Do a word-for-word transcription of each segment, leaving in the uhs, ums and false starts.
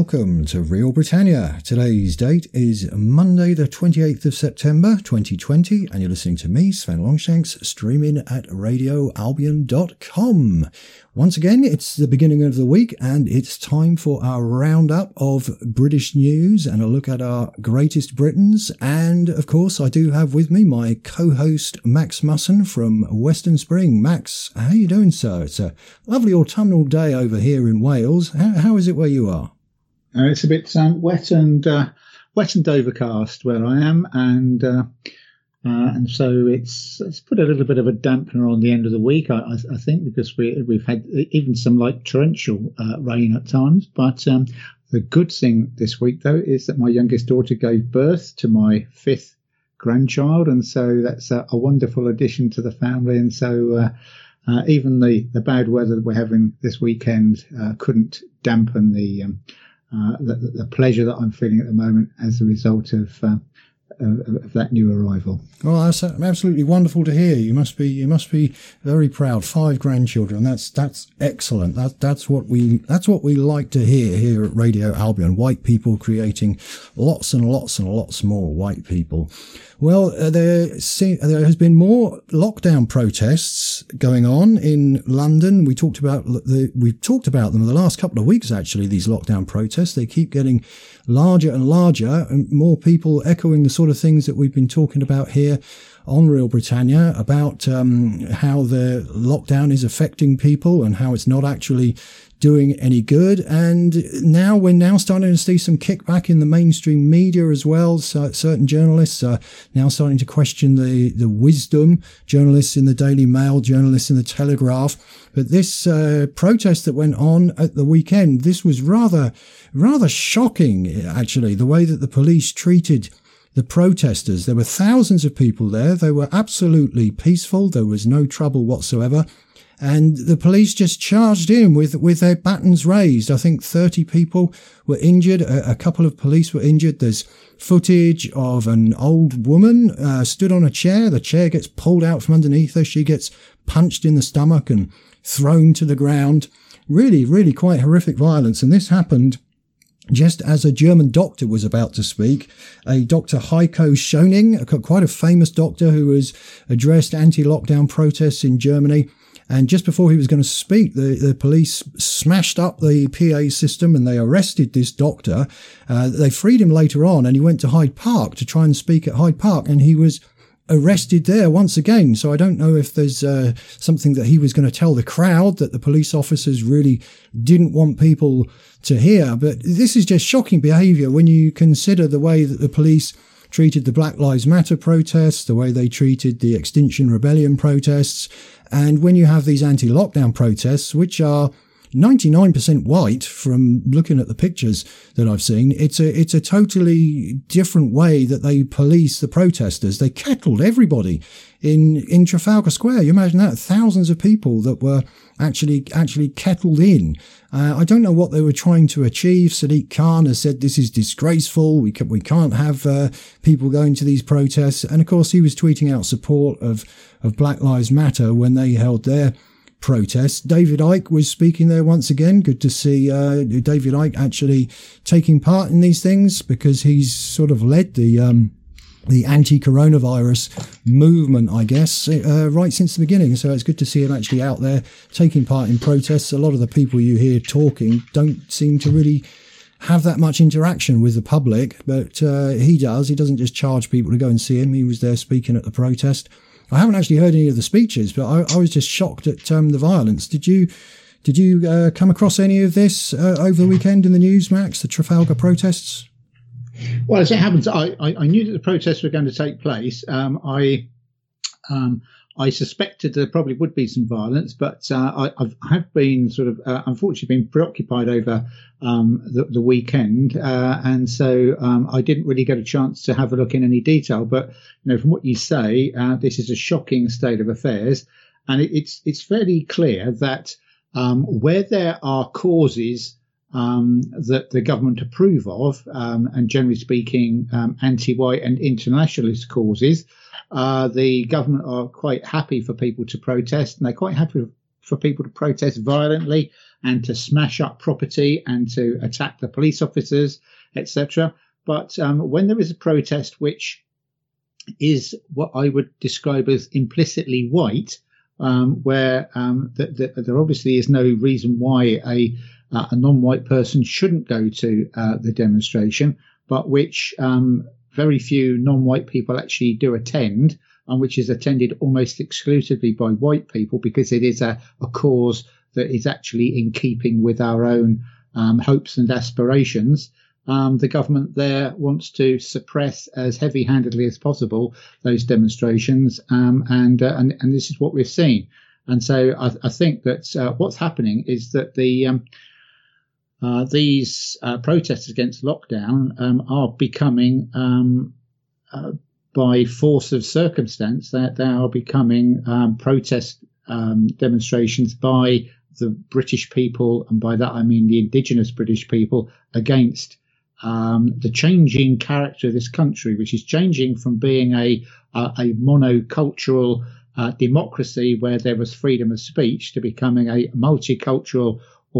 welcome to Real Britannia. Today's date is Monday the twenty-eighth of September twenty twenty, and you're listening to me, Sven Longshanks, streaming at radio albion dot com. Once again, it's the beginning of the week and it's time for our roundup of British news and a look at our greatest Britons. And of course, I do have with me my co-host Max Musson from Western Spring. Max, how are you doing, sir? It's a lovely autumnal day over here in Wales. How, how is it where you are? Uh, it's a bit um, wet and uh, wet and overcast where I am, and uh, uh, and so it's it's put a little bit of a dampener on the end of the week, I, I, I think, because we we've had even some light torrential uh, rain at times. But um, the good thing this week, though, is that my youngest daughter gave birth to my fifth grandchild, and so that's a, a wonderful addition to the family. And so uh, uh, even the the bad weather that we're having this weekend uh, couldn't dampen the um, Uh, the, the pleasure that I'm feeling at the moment as a result of, uh, of, of that new arrival. Well, that's absolutely wonderful to hear. You must be you must be very proud. Five grandchildren. That's that's excellent. That that's what we that's what we like to hear here at Radio Albion. White people creating lots and lots and lots more white people. Well, uh, there, see, there has been more lockdown protests going on in London. We talked about the, we've talked about them the last couple of weeks, actually, these lockdown protests. They keep getting larger and larger, and more people echoing the sort of things that we've been talking about here on Real Britannia about um, how the lockdown is affecting people and how it's not actually doing any good. And now we're now starting to see some kickback in the mainstream media as well. So certain journalists are now starting to question the, the wisdom, journalists in the Daily Mail, journalists in the Telegraph. But this uh, protest that went on at the weekend, this was rather, rather shocking, actually, the way that the police treated the protesters. There were thousands of people there. They were absolutely peaceful. There was no trouble whatsoever. And the police just charged in with, with their batons raised. I think thirty people were injured. A, a couple of police were injured. There's footage of an old woman uh, stood on a chair. The chair gets pulled out from underneath her. She gets punched in the stomach and thrown to the ground. Really, really quite horrific violence. And this happened just as a German doctor was about to speak, a Doctor Heiko Schoening, quite a famous doctor who has addressed anti-lockdown protests in Germany. And just before he was going to speak, the, the police smashed up the P A system and they arrested this doctor. Uh, they freed him later on and he went to Hyde Park to try and speak at Hyde Park, and he was arrested there once again. So I don't know if there's uh, something that he was going to tell the crowd that the police officers really didn't want people to hear. But this is just shocking behaviour when you consider the way that the police treated the Black Lives Matter protests, the way they treated the Extinction Rebellion protests. And when you have these anti-lockdown protests, which are ninety-nine percent white from looking at the pictures that I've seen, it's a, it's a totally different way that they police the protesters. They kettled everybody in, in Trafalgar Square. You imagine that? Thousands of people that were actually, actually kettled in. Uh, I don't know what they were trying to achieve. Sadiq Khan has said this is disgraceful. We can, we can't have uh, people going to these protests. And of course, he was tweeting out support of, of Black Lives Matter when they held their protests. David Icke was speaking there once again. Good to see uh, David Icke actually taking part in these things, because he's sort of led the um, the anti-coronavirus movement, I guess, uh, right since the beginning. So it's good to see him actually out there taking part in protests. A lot of the people you hear talking don't seem to really have that much interaction with the public, but uh, he does. He doesn't just charge people to go and see him. He was there speaking at the protest. I haven't actually heard any of the speeches, but I, I was just shocked at um, the violence. Did you did you uh, come across any of this uh, over the weekend in the news, Max, the Trafalgar protests? Well, as it happens, I, I, I knew that the protests were going to take place. Um, I um, I suspected there probably would be some violence, but uh, I, I've, I have been sort of, uh, unfortunately, been preoccupied over um, the, the weekend, uh, and so um, I didn't really get a chance to have a look in any detail. But you know, from what you say, uh, this is a shocking state of affairs, and it, it's it's fairly clear that um, where there are causes um, that the government approve of, um, and generally speaking, um, anti-white and internationalist causes, uh, the government are quite happy for people to protest, and they're quite happy for people to protest violently and to smash up property and to attack the police officers, et cetera. But um, when there is a protest which is what I would describe as implicitly white, um, where um, th- th- there obviously is no reason why a uh, a non-white person shouldn't go to uh, the demonstration, but which um, very few non-white people actually do attend, and which is attended almost exclusively by white people because it is a, a cause that is actually in keeping with our own um, hopes and aspirations. Um, the government there wants to suppress as heavy-handedly as possible those demonstrations, um, and, uh, and and this is what we've seen. And so I, I think that uh, what's happening is that the um, uh, these uh, protests against lockdown um, are becoming, um, uh, by force of circumstance, that they are becoming um, protest um, demonstrations by the British people, and by that I mean the indigenous British people, against Um, the changing character of this country, which is changing from being a a, a monocultural uh, democracy where there was freedom of speech to becoming a multicultural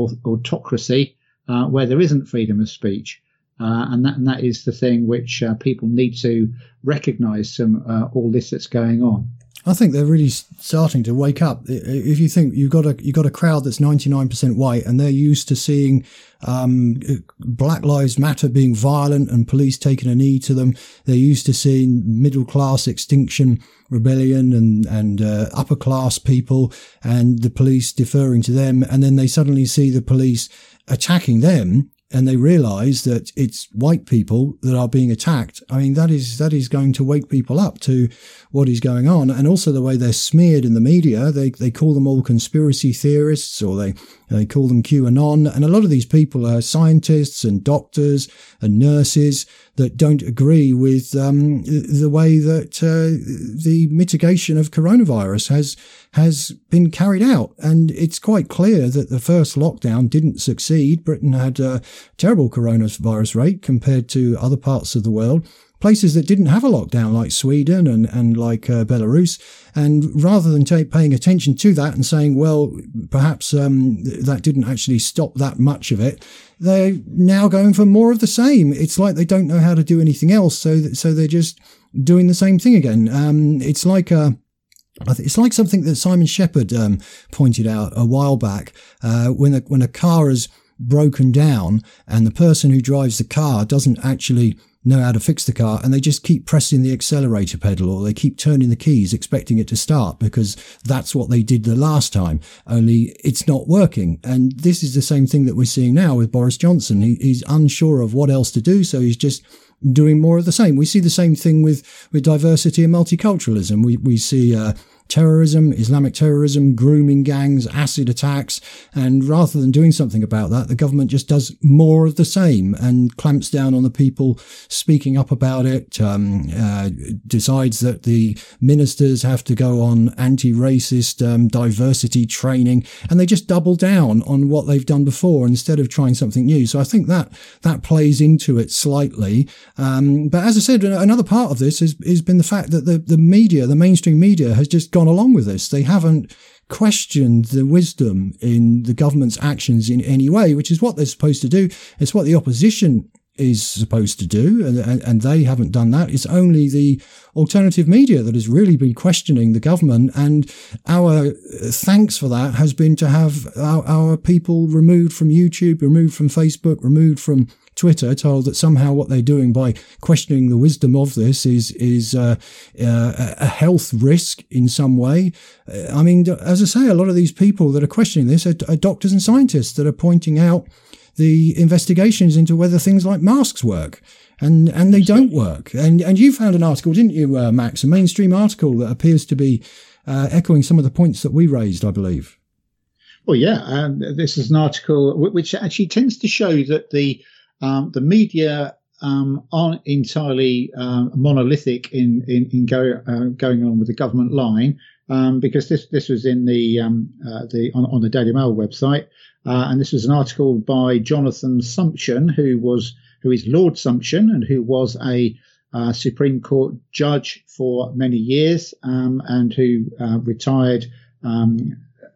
autocracy uh, where there isn't freedom of speech. Uh, and that and that is the thing which uh, people need to recognise from uh, all this that's going on. I think they're really starting to wake up. If you think you've got a you've got a crowd that's ninety-nine percent white, and they're used to seeing um, Black Lives Matter being violent and police taking a knee to them, they're used to seeing middle class extinction rebellion and and uh, upper class people and the police deferring to them, and then they suddenly see the police attacking them. And they realise that it's white people that are being attacked. I mean, that is that is going to wake people up to what is going on, and also the way they're smeared in the media. They they call them all conspiracy theorists, or they they call them QAnon. And a lot of these people are scientists and doctors and nurses that don't agree with um, the way that uh, the mitigation of coronavirus has has been carried out. And it's quite clear that the first lockdown didn't succeed. Britain had a terrible coronavirus rate compared to other parts of the world. Places that didn't have a lockdown, like Sweden and, and like uh, Belarus. And rather than take, paying attention to that and saying, well, perhaps um, that didn't actually stop that much of it, they're now going for more of the same. It's like they don't know how to do anything else, so that, so they're just doing the same thing again. Um, it's like a It's like something that Simon Shepherd um, pointed out a while back uh, when a, when a car is broken down and the person who drives the car doesn't actually know how to fix the car, and they just keep pressing the accelerator pedal, or they keep turning the keys expecting it to start because that's what they did the last time, only it's not working. And this is the same thing that we're seeing now with Boris Johnson. He, he's unsure of what else to do, so he's just doing more of the same. We see the same thing with, with diversity and multiculturalism. We, we see uh, terrorism, Islamic terrorism, grooming gangs, acid attacks. And rather than doing something about that, the government just does more of the same and clamps down on the people speaking up about it, um, uh, decides that the ministers have to go on anti-racist um, diversity training, and they just double down on what they've done before instead of trying something new. So I think that that plays into it slightly. Um, but as I said, another part of this has, has been the fact that the, the media, the mainstream media, has just gone along with this. They haven't questioned the wisdom in the government's actions in any way, which is what they're supposed to do. It's what the opposition is supposed to do, and, and, and they haven't done that. It's only the alternative media that has really been questioning the government, and our thanks for that has been to have our, our people removed from YouTube, removed from Facebook, removed from Twitter, told that somehow what they're doing by questioning the wisdom of this is is uh, uh, a health risk in some way. I mean, as I say, a lot of these people that are questioning this are, are doctors and scientists that are pointing out the investigations into whether things like masks work, and and they don't work. And and you found an article, didn't you, uh, Max? A mainstream article that appears to be uh, echoing some of the points that we raised, I believe. Well, yeah, um, this is an article which actually tends to show that the um, the media um, aren't entirely um, monolithic in in, in go, uh, going on with the government line, um, because this this was in the um, uh, the on, on the Daily Mail website. Uh, and this was an article by Jonathan Sumption, who was who is Lord Sumption, and who was a uh, Supreme Court judge for many years, um, and who uh, retired um,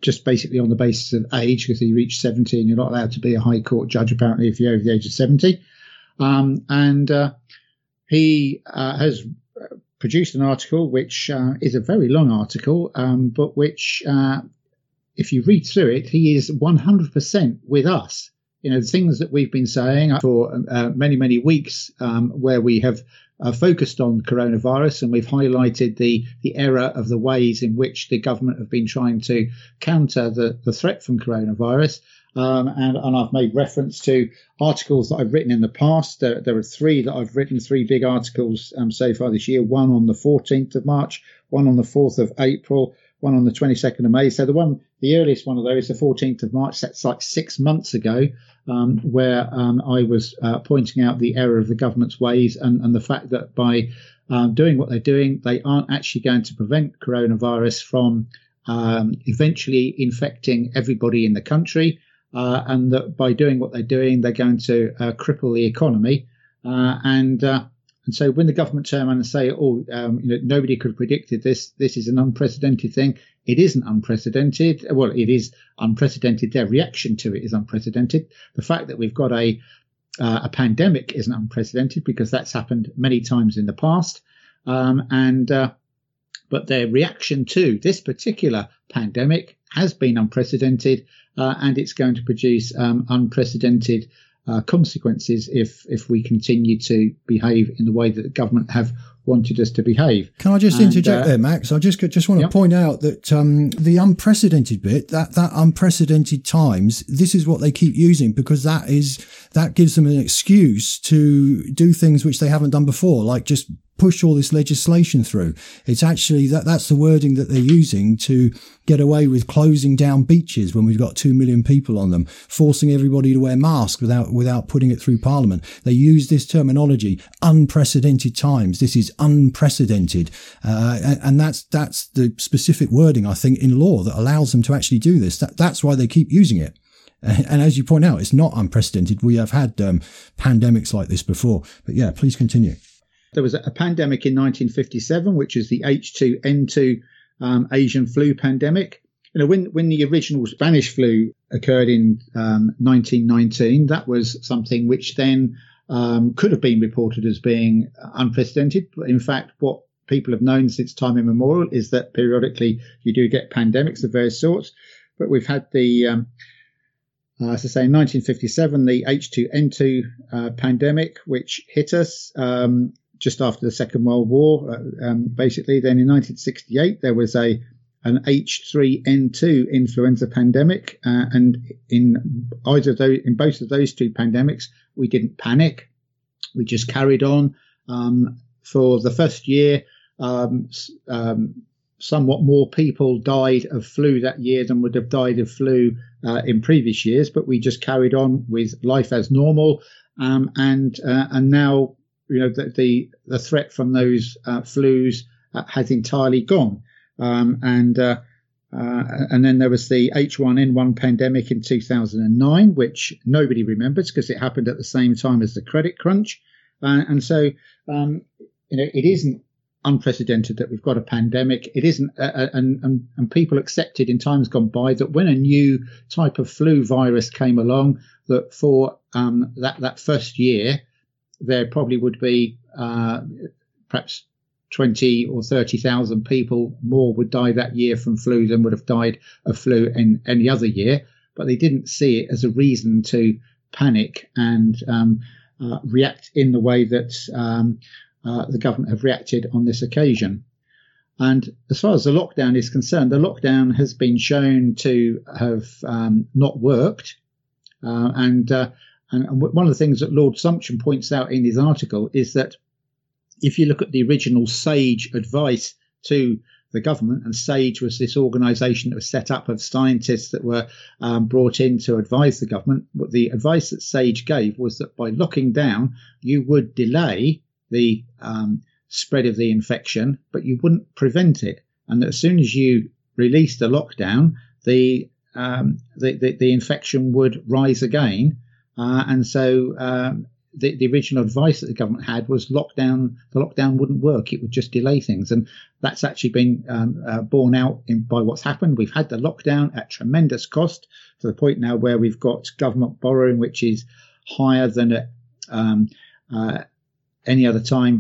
just basically on the basis of age, because he reached seventy, and you're not allowed to be a High Court judge apparently if you're over the age of seventy. Um, and uh, he uh, has produced an article which uh, is a very long article, um, but which, uh, if you read through it, he is one hundred percent with us. You know, the things that we've been saying for uh, many, many weeks, um, where we have uh, focused on coronavirus, and we've highlighted the, the error of the ways in which the government have been trying to counter the, the threat from coronavirus. Um, and, and I've made reference to articles that I've written in the past. There, there are three that I've written, three big articles um, so far this year, one on the fourteenth of March, one on the fourth of April, one on the twenty-second of May. So the one, the earliest one of those, the fourteenth of March, that's like six months ago, um, where um, I was uh, pointing out the error of the government's ways, and, and the fact that by um, doing what they're doing, they aren't actually going to prevent coronavirus from um, eventually infecting everybody in the country, uh, and that by doing what they're doing, they're going to uh, cripple the economy. Uh, and uh, And so when the government turn around and say, oh, um, you know, nobody could have predicted this, this is an unprecedented thing, it isn't unprecedented. Well, it is unprecedented. Their reaction to it is unprecedented. The fact that we've got a uh, a pandemic isn't unprecedented, because that's happened many times in the past. Um, and uh, but their reaction to this particular pandemic has been unprecedented, uh, and it's going to produce um, unprecedented Uh, consequences if if we continue to behave in the way that the government have wanted us to behave. Can I just and, interject uh, there, Max? I just just want to yep. point out that um, the unprecedented bit, that that unprecedented times, this is what they keep using, because that is that gives them an excuse to do things which they haven't done before, like just push all this legislation through. It's actually that that's the wording that they're using to get away with closing down beaches when we've got two million people on them, forcing everybody to wear masks without without putting it through Parliament. They use this terminology, unprecedented times. This is unprecedented, uh, and, and that's that's the specific wording, I think, in law that allows them to actually do this. That that's why they keep using it. And as you point out, it's not unprecedented. We have had um, pandemics like this before. But yeah, please continue. There was a pandemic in nineteen fifty-seven, which is the H two N two um, Asian flu pandemic. You know, when, when the original Spanish flu occurred in um, nineteen nineteen, that was something which then um, could have been reported as being unprecedented. But in fact, what people have known since time immemorial is that periodically you do get pandemics of various sorts. But we've had the, um, uh, as I say, in nineteen fifty-seven, the H two N two uh, pandemic, which hit us Um, just after the Second World War, uh, um, basically. Then in nineteen sixty-eight, there was a an H three N two influenza pandemic, uh, and in either of those, in both of those two pandemics, we didn't panic. We just carried on. Um, for the first year, um, um, somewhat more people died of flu that year than would have died of flu uh, in previous years, but we just carried on with life as normal, um, and uh, and now, you know, the the, the threat from those uh, flus uh, has entirely gone. Um, and uh, uh, and then there was the H one N one pandemic in two thousand nine, which nobody remembers because it happened at the same time as the credit crunch. Uh, and so, um, you know, it isn't unprecedented that we've got a pandemic. It isn't, uh, and, and, and people accepted in times gone by that when a new type of flu virus came along, that for um, that, that first year, there probably would be uh, perhaps twenty or thirty thousand people more would die that year from flu than would have died of flu in any other year. But they didn't see it as a reason to panic and um, uh, react in the way that um, uh, the government have reacted on this occasion. And as far as the lockdown is concerned, the lockdown has been shown to have um, not worked. Uh, and, uh, and and one of the things that Lord Sumption points out in his article is that if you look at the original SAGE advice to the government, and SAGE was this organisation that was set up of scientists that were um, brought in to advise the government, what the advice that SAGE gave was that by locking down, you would delay the um, spread of the infection, but you wouldn't prevent it. And that as soon as you released the lockdown, the um, the, the, the infection would rise again. Uh, and so um, the, the original advice that the government had was lockdown. The lockdown wouldn't work; it would just delay things, and that's actually been um, uh, borne out in, by what's happened. We've had the lockdown at tremendous cost, to the point now where we've got government borrowing which is higher than at um, uh, any other time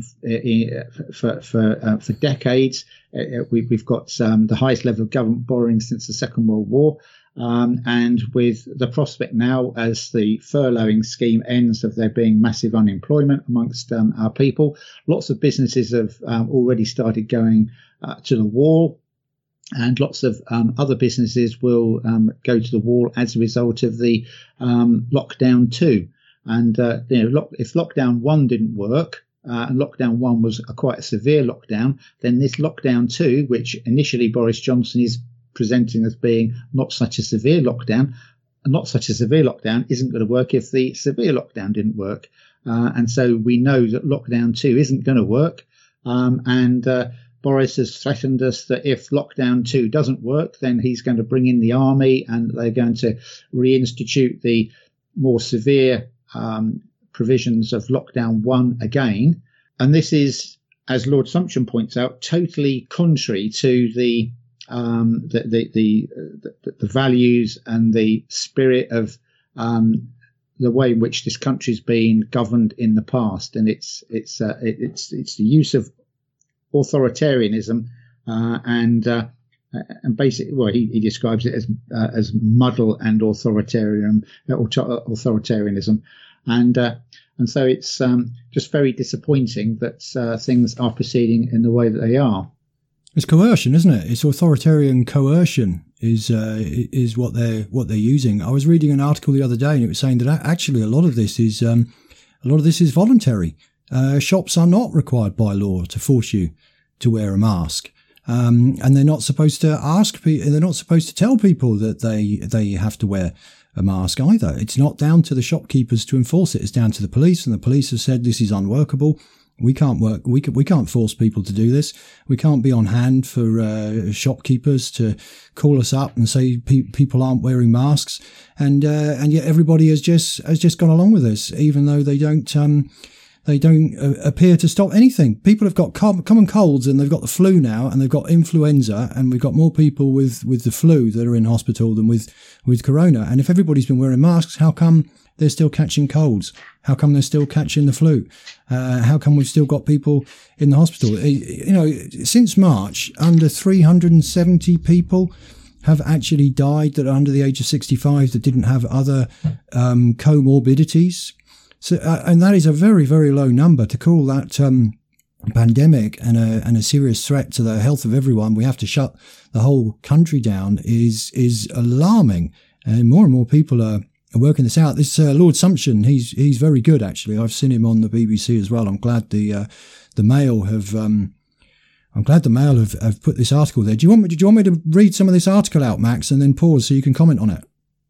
for for uh, for decades. Uh, we, we've got um, the highest level of government borrowing since the Second World War. Um, and with the prospect now, as the furloughing scheme ends, of there being massive unemployment amongst um, our people, lots of businesses have um, already started going uh, to the wall, and lots of um, other businesses will um, go to the wall as a result of the um, lockdown two. And uh, you know, lock, if lockdown one didn't work, uh, and lockdown one was a quite a severe lockdown, then this lockdown two, which initially Boris Johnson is presenting as being not such a severe lockdown, not such a severe lockdown isn't going to work if the severe lockdown didn't work. Uh, and so we know that lockdown two isn't going to work. Um, and uh, Boris has threatened us that if lockdown two doesn't work, then he's going to bring in the army and they're going to reinstitute the more severe um, provisions of lockdown one again. And this is, as Lord Sumption points out, totally contrary to the Um, the, the, the, the, the values and the spirit of um, the way in which this country's been governed in the past, and it's it's uh, it, it's it's the use of authoritarianism uh, and uh, and basically, well, he, he describes it as uh, as muddle and authoritarian authoritarianism, and uh, and so it's um, just very disappointing that uh, things are proceeding in the way that they are. It's coercion, isn't it? It's authoritarian coercion is uh, is what they're what they're using. I was reading an article the other day, and it was saying that actually a lot of this is um, a lot of this is voluntary. Uh, shops are not required by law to force you to wear a mask, um, and they're not supposed to ask people. They're not supposed to tell people that they they have to wear a mask either. It's not down to the shopkeepers to enforce it. It's down to the police, and the police have said this is unworkable. We can't work. We can, we can't force people to do this. We can't be on hand for uh, shopkeepers to call us up and say pe- people aren't wearing masks, and uh, and yet everybody has just has just gone along with this, even though they don't um, they don't uh, appear to stop anything. People have got com- common colds, and they've got the flu now, and they've got influenza, and we've got more people with, with the flu that are in hospital than with with corona. And if everybody's been wearing masks, how come they're still catching colds? How come they're still catching the flu? Uh, how come we've still got people in the hospital? You know, since March, under three hundred seventy people have actually died that are under the age of sixty-five that didn't have other um, comorbidities. So, uh, and that is a very, very low number. To call that um, pandemic and a, and a serious threat to the health of everyone, we have to shut the whole country down, is is alarming. And more and more people are working this out. This uh, Lord Sumption, he's he's very good, actually. I've seen him on the B B C as well. I'm glad the uh, the Mail have um, I'm glad the Mail have, have put this article there. Do you want me? Do you want me to read some of this article out, Max, and then pause so you can comment on it?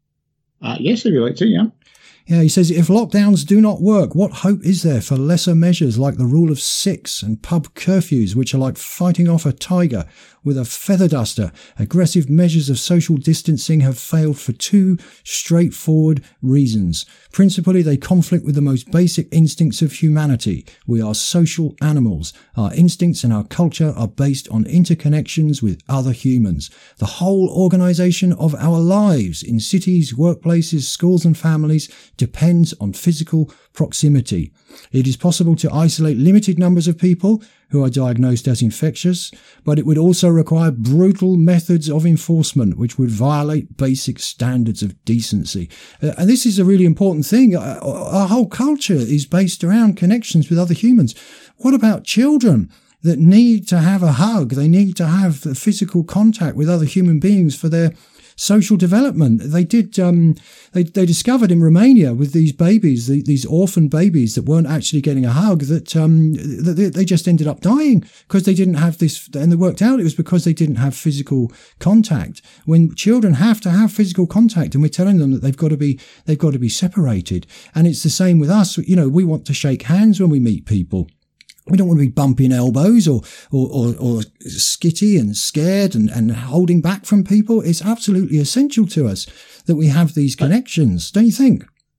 Uh, yes, if you like to. Yeah. Yeah, he says, if lockdowns do not work, what hope is there for lesser measures like the rule of six and pub curfews, which are like fighting off a tiger with a feather duster? Aggressive measures of social distancing have failed for two straightforward reasons. Principally, they conflict with the most basic instincts of humanity. We are social animals. Our instincts and our culture are based on interconnections with other humans. The whole organisation of our lives in cities, workplaces, schools and families depends on physical proximity. It is possible to isolate limited numbers of people who are diagnosed as infectious, but it would also require brutal methods of enforcement which would violate basic standards of decency. Uh, and this is a really important thing. Our, our whole culture is based around connections with other humans. What about children that need to have a hug? They need to have physical contact with other human beings for their social development. They did. Um, they they discovered in Romania with these babies, the, these orphan babies that weren't actually getting a hug, that um, they, they just ended up dying because they didn't have this. And they worked out it was because they didn't have physical contact. When children have to have physical contact, and we're telling them that they've got to be they've got to be separated. And it's the same with us. You know, we want to shake hands when we meet people. We don't want to be bumping elbows or, or, or, or skitty and scared and, and holding back from people. It's absolutely essential to us that we have these connections, don't you think?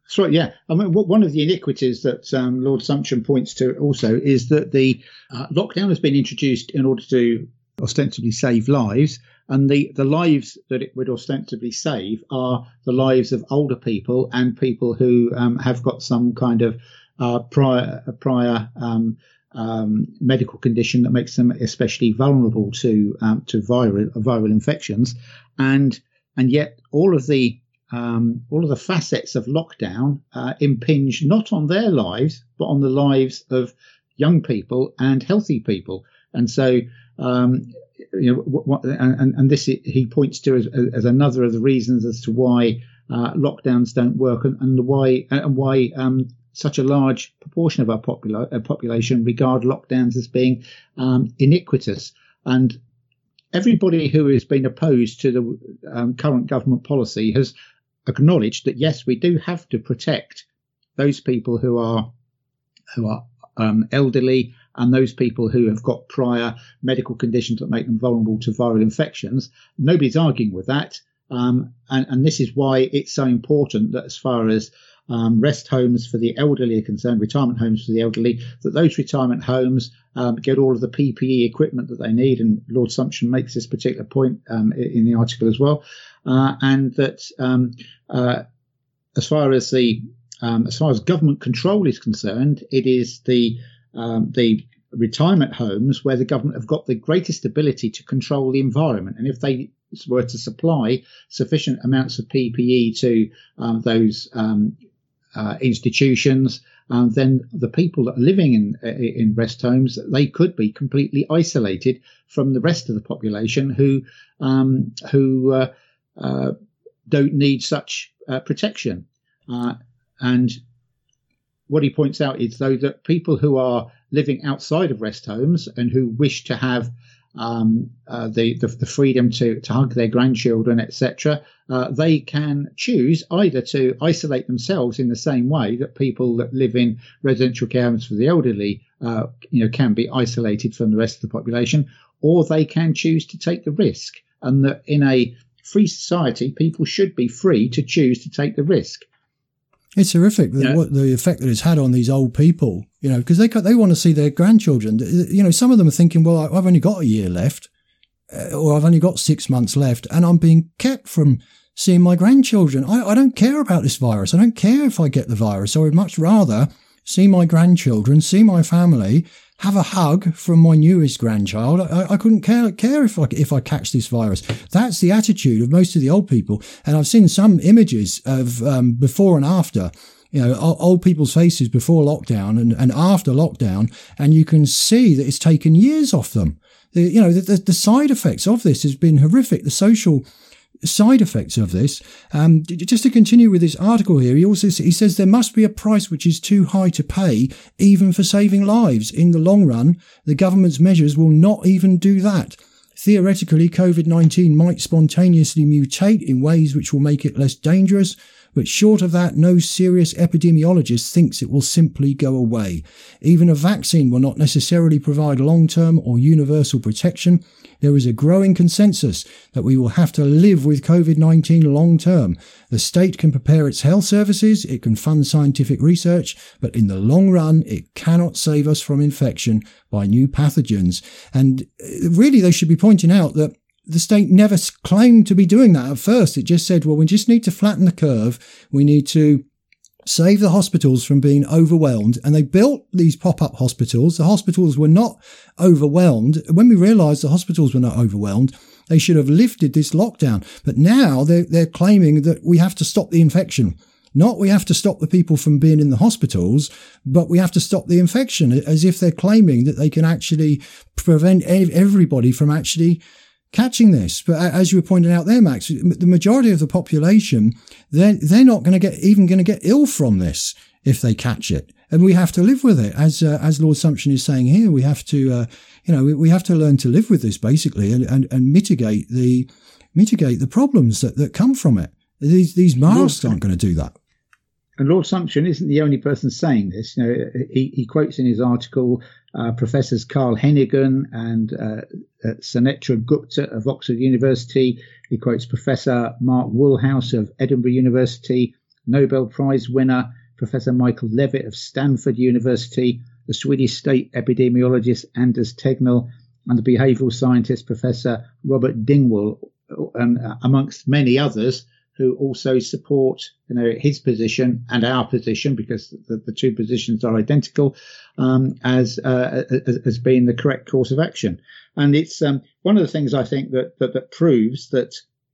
That's right, yeah. I mean, one of the iniquities that um, Lord Sumption points to also is that the uh, lockdown has been introduced in order to ostensibly save lives, and the, the lives that it would ostensibly save are the lives of older people and people who um, have got some kind of uh, prior prior um, um, medical condition that makes them especially vulnerable to um, to viral viral infections, and and yet all of the Um, all of the facets of lockdown uh, impinge not on their lives, but on the lives of young people and healthy people. And so, um, you know, what, what, and, and this he points to as, as another of the reasons as to why uh, lockdowns don't work, and, and why and why um, such a large proportion of our popula- uh, population regard lockdowns as being um, iniquitous. And everybody who has been opposed to the um, current government policy has acknowledged that, yes, we do have to protect those people who are who are um, elderly and those people who have got prior medical conditions that make them vulnerable to viral infections. Nobody's arguing with that. Um, and, and this is why it's so important that as far as um, rest homes for the elderly are concerned, retirement homes for the elderly, that those retirement homes um, get all of the P P E equipment that they need. And Lord Sumption makes this particular point um, in the article as well. Uh, and that um, uh, as far as the um, as far as government control is concerned, it is the um, the retirement homes where the government have got the greatest ability to control the environment. And if they were to supply sufficient amounts of P P E to um, those um, uh, institutions, um, then the people that are living in in rest homes, they could be completely isolated from the rest of the population who um, who uh, uh, don't need such uh, protection. Uh, and what he points out is, though, that people who are living outside of rest homes and who wish to have um, uh, the, the the freedom to to hug their grandchildren, et cetera, uh, they can choose either to isolate themselves in the same way that people that live in residential care homes for the elderly, uh, you know, can be isolated from the rest of the population, or they can choose to take the risk. And that in a free society, people should be free to choose to take the risk. It's horrific, the, yeah. what the effect that it's had on these old people, you know, because they they want to see their grandchildren. You know, some of them are thinking, well, I've only got a year left, or I've only got six months left, and I'm being kept from seeing my grandchildren. I, I don't care about this virus. I don't care if I get the virus. I would much rather see my grandchildren, see my family, have a hug from my newest grandchild. I, I couldn't care care if I if I catch this virus. That's the attitude of most of the old people. And I've seen some images of um, before and after, you know, old people's faces before lockdown and, and after lockdown, and you can see that it's taken years off them. The, you know, the, the, the side effects of this has been horrific. The social side effects of this. Um, just to continue with this article here, he also he says there must be a price which is too high to pay, even for saving lives. In the long run, the government's measures will not even do that. Theoretically, COVID nineteen might spontaneously mutate in ways which will make it less dangerous, but short of that, no serious epidemiologist thinks it will simply go away. Even a vaccine will not necessarily provide long-term or universal protection. There is a growing consensus that we will have to live with COVID nineteen long-term. The state can prepare its health services, it can fund scientific research, but in the long run, it cannot save us from infection by new pathogens. And really, they should be pointing out that the state never claimed to be doing that at first. It just said, well, we just need to flatten the curve. We need to save the hospitals from being overwhelmed. And they built these pop-up hospitals. The hospitals were not overwhelmed. When we realised the hospitals were not overwhelmed, they should have lifted this lockdown. But now they're, they're claiming that we have to stop the infection. Not we have to stop the people from being in the hospitals, but we have to stop the infection, as if they're claiming that they can actually prevent everybody from actually catching this. But as you were pointing out there, Max, the majority of the population, they're, they're not going to get even going to get ill from this if they catch it. And we have to live with it. As uh, as Lord Sumption is saying here, we have to, uh, you know, we, we have to learn to live with this basically, and, and, and mitigate the mitigate the problems that, that come from it. These these masks aren't going to do that. And Lord Sumption isn't the only person saying this. You know, he, he quotes in his article uh, Professors Carl Hennigan and uh, uh, Sunetra Gupta of Oxford University. He quotes Professor Mark Woolhouse of Edinburgh University, Nobel Prize winner Professor Michael Levitt of Stanford University, the Swedish state epidemiologist Anders Tegnell, and the behavioural scientist Professor Robert Dingwall, and uh, amongst many others, who also support, you know, his position and our position, because the, the two positions are identical, um, as, uh, as as being the correct course of action. And it's um, one of the things I think that that, that proves that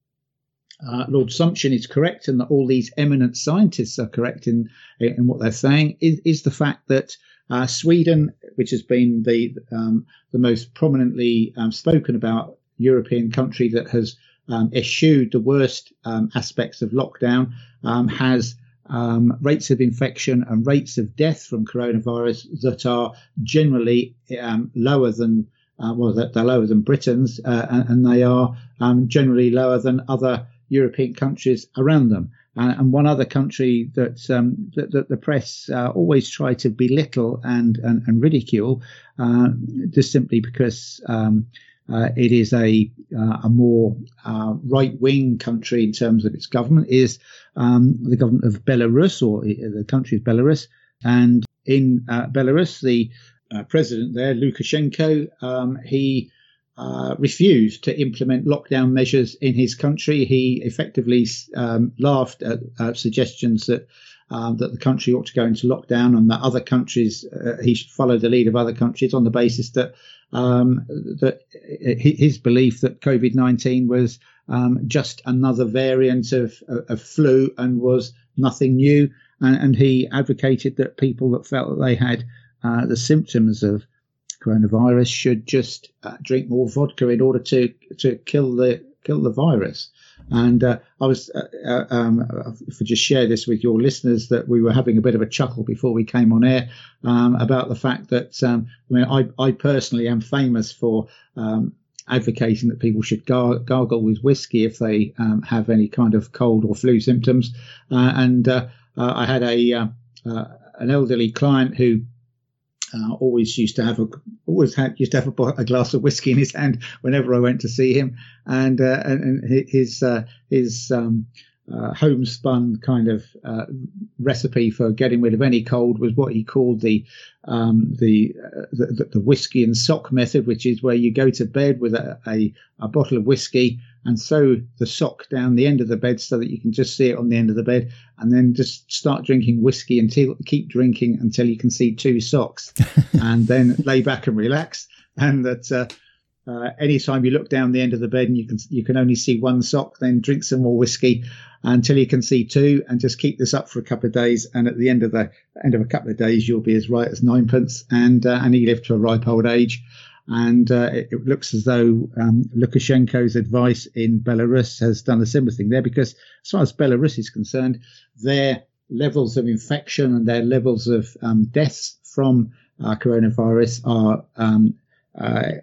uh, Lord Sumption is correct and that all these eminent scientists are correct in in what they're saying is, is the fact that uh, Sweden, which has been the um, the most prominently um, spoken about European country that has Um, eschewed the worst um, aspects of lockdown, um, has um, rates of infection and rates of death from coronavirus that are generally um, lower than uh, well, they're lower than Britain's, uh, and, and they are um, generally lower than other European countries around them. Uh, and one other country that, um, that, that the press uh, always try to belittle and and, and ridicule, uh, just simply because Um, Uh, it is a uh, a more uh, right-wing country in terms of its government, is um, the government of Belarus, or the country of Belarus. And in uh, Belarus, the uh, president there, Lukashenko, um, he uh, refused to implement lockdown measures in his country. He effectively um, laughed at uh, suggestions that Um, that the country ought to go into lockdown, and that other countries, uh, he should follow the lead of other countries, on the basis that um, that his belief that COVID nineteen was um, just another variant of, of flu and was nothing new. And, and he advocated that people that felt that they had uh, the symptoms of coronavirus should just uh, drink more vodka in order to to kill the kill the virus. And uh, I was, uh, uh, um, if I just share this with your listeners, that we were having a bit of a chuckle before we came on air um, about the fact that, um, I mean, I, I personally am famous for um, advocating that people should gar- gargle with whiskey if they um, have any kind of cold or flu symptoms. Uh, and uh, uh, I had a uh, uh, an elderly client who Uh, always used to have a always had used to have a, a glass of whiskey in his hand whenever I went to see him, and uh, and, and his uh, his um, uh, homespun kind of uh, recipe for getting rid of any cold was what he called the um, the, uh, the the whiskey and sock method, which is where you go to bed with a, a, a bottle of whiskey and sew the sock down the end of the bed so that you can just see it on the end of the bed, and then just start drinking whiskey until keep drinking until you can see two socks, and then lay back and relax. And that uh, uh, anytime you look down the end of the bed and you can you can only see one sock, then drink some more whiskey until you can see two, and just keep this up for a couple of days. And at the end of the end of a couple of days, you'll be as right as ninepence, and uh, and he lived to a ripe old age. And uh, it, it looks as though um, Lukashenko's advice in Belarus has done a similar thing there, because as far as Belarus is concerned, their levels of infection and their levels of um, deaths from uh, coronavirus are um, uh,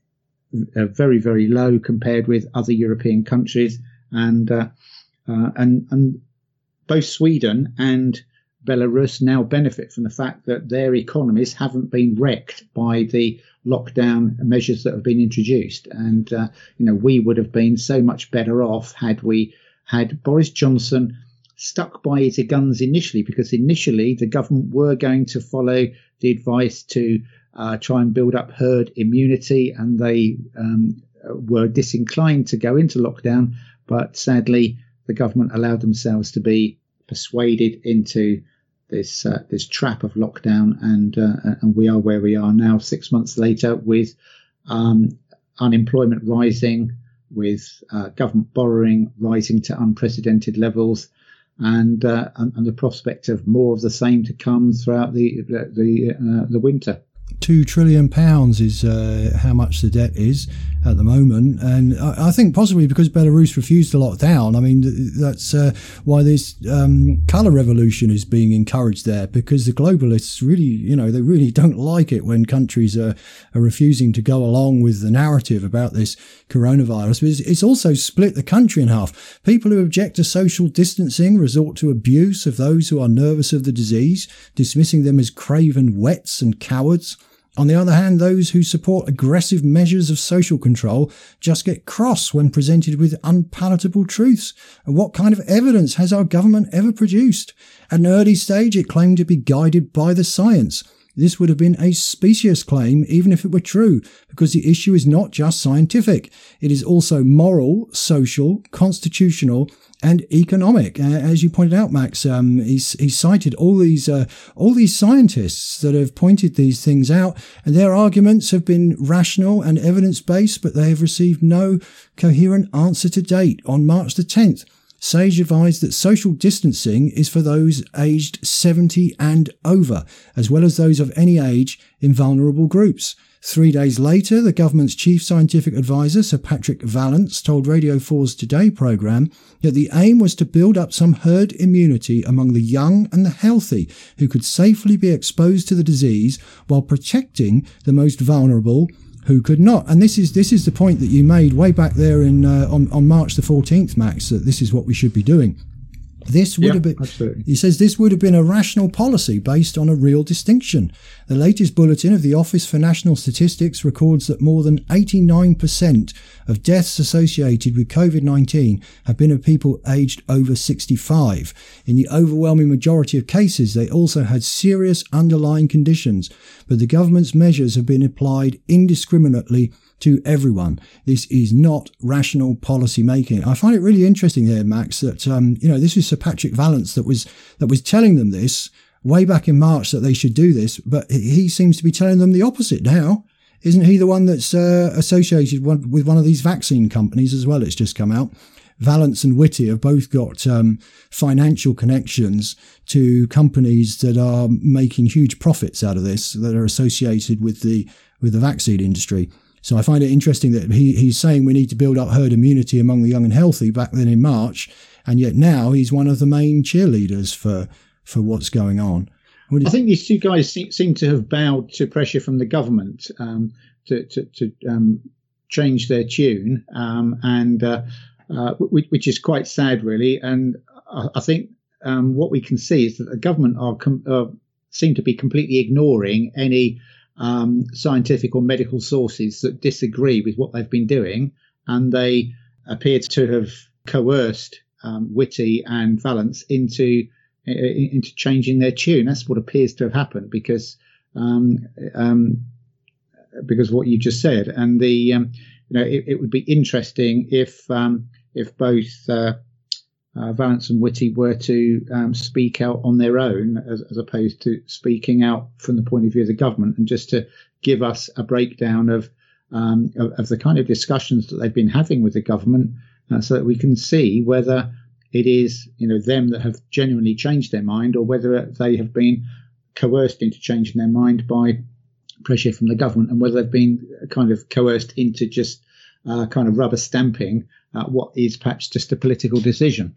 very, very low compared with other European countries. And uh, uh, and and both Sweden and Belarus now benefit from the fact that their economies haven't been wrecked by the lockdown measures that have been introduced. And, uh, you know, we would have been so much better off had we had Boris Johnson stuck by his guns initially, because initially the government were going to follow the advice to uh, try and build up herd immunity, and they um, were disinclined to go into lockdown. But sadly, the government allowed themselves to be persuaded into this uh, this trap of lockdown, and uh, and we are where we are now, six months later, with um, unemployment rising, with uh, government borrowing rising to unprecedented levels, and, uh, and and the prospect of more of the same to come throughout the the the, uh, the winter. Two trillion pounds is uh, how much the debt is at the moment, and I, I think possibly because Belarus refused to lock down. I mean, that's uh, why this um, colour revolution is being encouraged there, because the globalists really, you know, they really don't like it when countries are, are refusing to go along with the narrative about this coronavirus. But it's, it's also split the country in half. People who object to social distancing resort to abuse of those who are nervous of the disease, dismissing them as craven wets and cowards. On the other hand, those who support aggressive measures of social control just get cross when presented with unpalatable truths. And what kind of evidence has our government ever produced? At an early stage, it claimed to be guided by the science. This would have been a specious claim, even if it were true, because the issue is not just scientific. It is also moral, social, constitutional, and economic. Uh, as you pointed out, Max, um, he's, he cited all these uh, all these scientists that have pointed these things out, and their arguments have been rational and evidence-based, but they have received no coherent answer to date. On March the tenth, SAGE advised that social distancing is for those aged seventy and over, as well as those of any age in vulnerable groups. Three days later, the government's chief scientific advisor, Sir Patrick Vallance, told Radio four's Today programme that the aim was to build up some herd immunity among the young and the healthy who could safely be exposed to the disease while protecting the most vulnerable who could not. And this is this is the point that you made way back there in uh, on, on March the fourteenth, Max, that this is what we should be doing. This would yeah, have been, absolutely. He says this would have been a rational policy based on a real distinction. The latest bulletin of the Office for National Statistics records that more than eighty-nine percent of deaths associated with COVID nineteen have been of people aged over sixty-five. In the overwhelming majority of cases, they also had serious underlying conditions, but the government's measures have been applied indiscriminately to everyone. This is not rational policy making. I find it really interesting there, Max, that um, you know this is Sir Patrick Vallance that was that was telling them this way back in March that they should do this, but he seems to be telling them the opposite now. Isn't he the one that's uh, associated with one of these vaccine companies as well? It's just come out. Vallance and Whitty have both got um, financial connections to companies that are making huge profits out of this, that are associated with the with the vaccine industry. So I find it interesting that he, he's saying we need to build up herd immunity among the young and healthy back then in March, and yet now he's one of the main cheerleaders for for what's going on. What I think these two guys seem, seem to have bowed to pressure from the government um, to, to, to um, change their tune, um, and uh, uh, which, which is quite sad, really. And I, I think um, what we can see is that the government are com- uh, seem to be completely ignoring any Um, scientific or medical sources that disagree with what they've been doing, and they appear to have coerced um, Whitty and Vallance into into changing their tune. That's what appears to have happened, because um, um, because of what you just said. And the um, you know it, it would be interesting if um, if both uh, uh, Vallance and Whitty were to um, speak out on their own, as, as opposed to speaking out from the point of view of the government, and just to give us a breakdown of um, of, of the kind of discussions that they've been having with the government, uh, so that we can see whether it is you know them that have genuinely changed their mind, or whether they have been coerced into changing their mind by pressure from the government, and whether they've been kind of coerced into just uh, kind of rubber stamping Uh, what is perhaps just a political decision.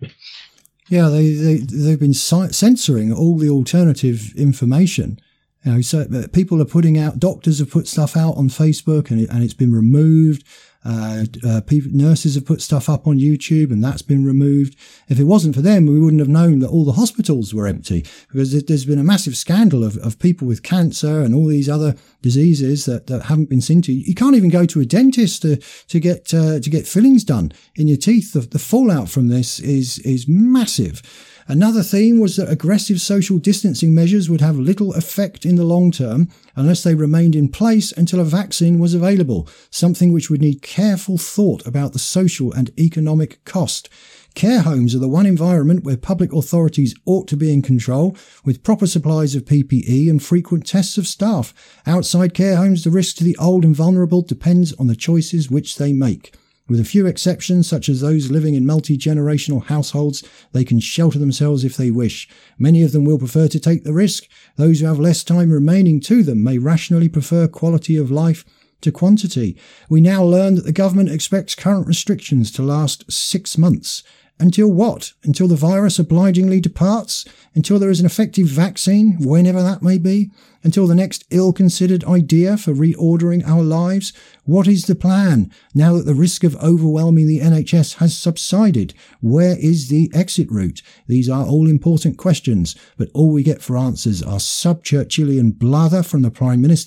Yeah, they, they, they've been censoring all the alternative information. You know, so people are putting out, doctors have put stuff out on Facebook and, it, and it's been removed. Uh, uh, people, nurses have put stuff up on YouTube and that's been removed. If it wasn't for them, we wouldn't have known that all the hospitals were empty, because there's been a massive scandal of, of people with cancer and all these other diseases that, that haven't been seen to. You can't even go to a dentist to, to get, uh, to get fillings done in your teeth. The, the fallout from this is, is massive. Another theme was that aggressive social distancing measures would have little effect in the long term unless they remained in place until a vaccine was available, something which would need careful thought about the social and economic cost. Care homes are the one environment where public authorities ought to be in control, with proper supplies of P P E and frequent tests of staff. Outside care homes, the risk to the old and vulnerable depends on the choices which they make. With a few exceptions, such as those living in multi-generational households, they can shelter themselves if they wish. Many of them will prefer to take the risk. Those who have less time remaining to them may rationally prefer quality of life to quantity. We now learn that the government expects current restrictions to last six months. Until what? Until the virus obligingly departs? Until there is an effective vaccine, whenever that may be? Until the next ill-considered idea for reordering our lives? What is the plan? Now that the risk of overwhelming the N H S has subsided, where is the exit route? These are all important questions, but all we get for answers are sub-Churchillian blather from the Prime Minister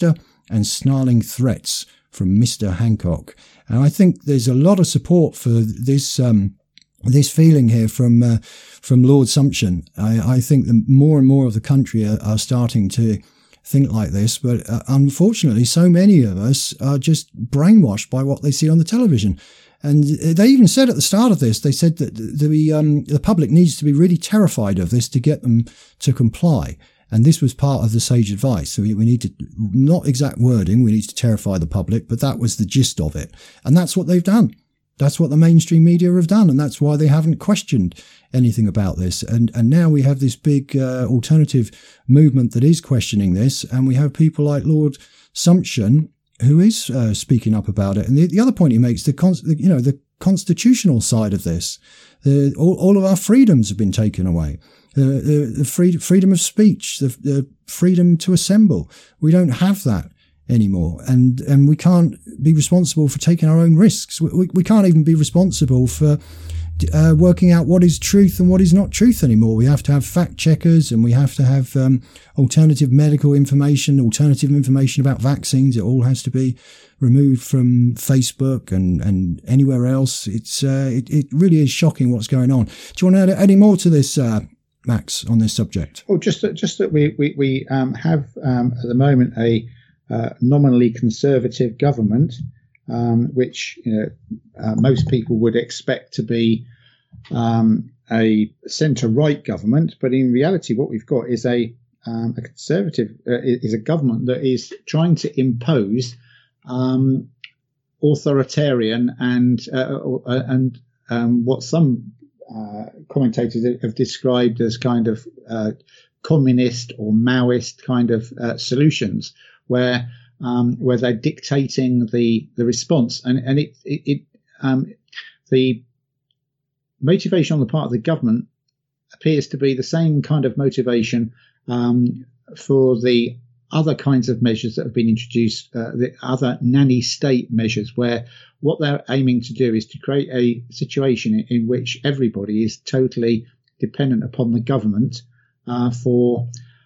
and snarling threats from Mister Hancock. And I think there's a lot of support for this um, this feeling here from uh, from Lord Sumption. I, I think that more and more of the country are, are starting to think like this, but uh, unfortunately, so many of us are just brainwashed by what they see on the television. And they even said at the start of this, they said that the um, the public needs to be really terrified of this to get them to comply. And this was part of the sage advice. So we, we need to, not exact wording, we need to terrify the public, but that was the gist of it. And that's what they've done. That's what the mainstream media have done. And that's why they haven't questioned anything about this. And and now we have this big uh, alternative movement that is questioning this. And we have people like Lord Sumption, who is uh, speaking up about it. And the, the other point he makes, the con- you know, the constitutional side of this, the, all, all of our freedoms have been taken away. The, the, the free, freedom of speech, the, the freedom to assemble. We don't have that anymore. And, and we can't be responsible for taking our own risks. We, we, we can't even be responsible for uh, working out what is truth and what is not truth anymore. We have to have fact checkers, and we have to have um, alternative medical information, alternative information about vaccines. It all has to be removed from Facebook and, and anywhere else. It's uh, it, it really is shocking what's going on. Do you want to add any more to this, uh, Max, on this subject? Well, just that, just that we we, we um, have um, at the moment a uh, nominally conservative government, um, which you know uh, most people would expect to be um, a centre-right government, but in reality, what we've got is a um, a conservative uh, is a government that is trying to impose um, authoritarian and uh, uh, and um, what some Uh, commentators have described as kind of uh, communist or Maoist kind of uh, solutions, where um, where they're dictating the the response, and and it it, it um, the motivation on the part of the government appears to be the same kind of motivation um, for the other kinds of measures that have been introduced, uh, the other nanny state measures, where what they're aiming to do is to create a situation in, in which everybody is totally dependent upon the government uh, for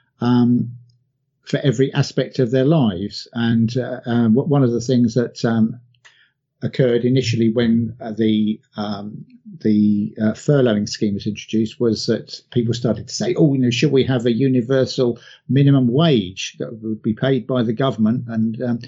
um, for every aspect of their lives. And uh, um, one of the things that um, occurred initially when uh, the um, the uh, furloughing scheme was introduced was that people started to say, oh, you know, should we have a universal minimum wage that would be paid by the government, and um,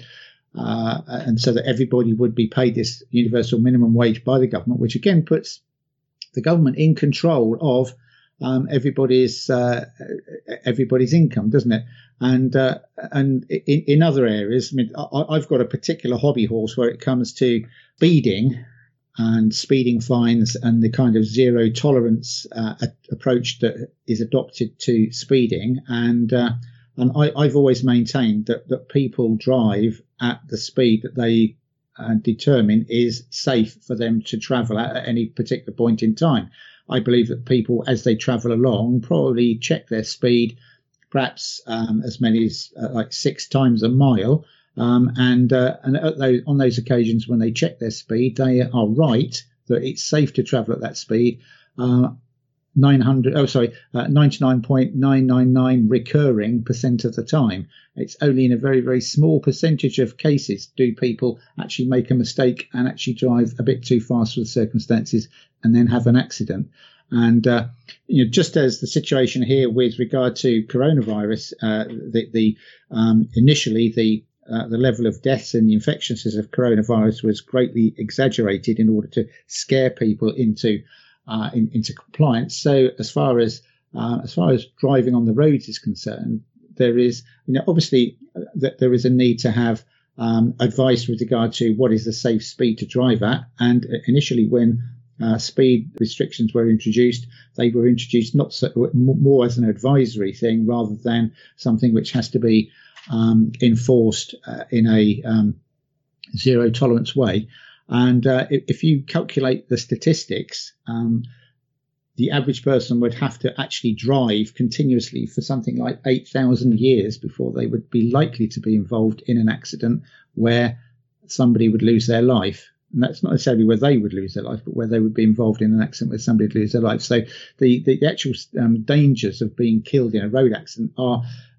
uh, and so that everybody would be paid this universal minimum wage by the government, which again puts the government in control of um, everybody's uh, everybody's income, doesn't it? And uh, and in, in other areas, I mean, I, I've got a particular hobby horse where it comes to speeding and speeding fines and the kind of zero tolerance uh, a- approach that is adopted to speeding. And uh, and I, I've always maintained that, that people drive at the speed that they uh, determine is safe for them to travel at, at any particular point in time. I believe that people, as they travel along, probably check their speed perhaps um, as many as uh, like six times a mile. Um, and uh, and at those, on those occasions when they check their speed, they are right that it's safe to travel at that speed. Uh, nine hundred, oh sorry, uh, ninety-nine point nine nine nine recurring percent of the time. It's only in a very, very small percentage of cases do people actually make a mistake and actually drive a bit too fast for the circumstances and then have an accident. And uh, you know, just as the situation here with regard to coronavirus, uh, the, the um, initially the uh, the level of deaths and the infections of coronavirus was greatly exaggerated in order to scare people into uh, in, into compliance. So as far as uh, as far as driving on the roads is concerned, there is, you know, obviously uh, that there is a need to have um, advice with regard to what is the safe speed to drive at. And initially, when Uh, speed restrictions were introduced, they were introduced not so, more as an advisory thing rather than something which has to be um, enforced uh, in a um, zero tolerance way. And uh, if, if you calculate the statistics, um, the average person would have to actually drive continuously for something like eight thousand years before they would be likely to be involved in an accident where somebody would lose their life. And that's not necessarily where they would lose their life, but where they would be involved in an accident where somebody would lose their life. So the, the actual um, dangers of being killed in a road accident are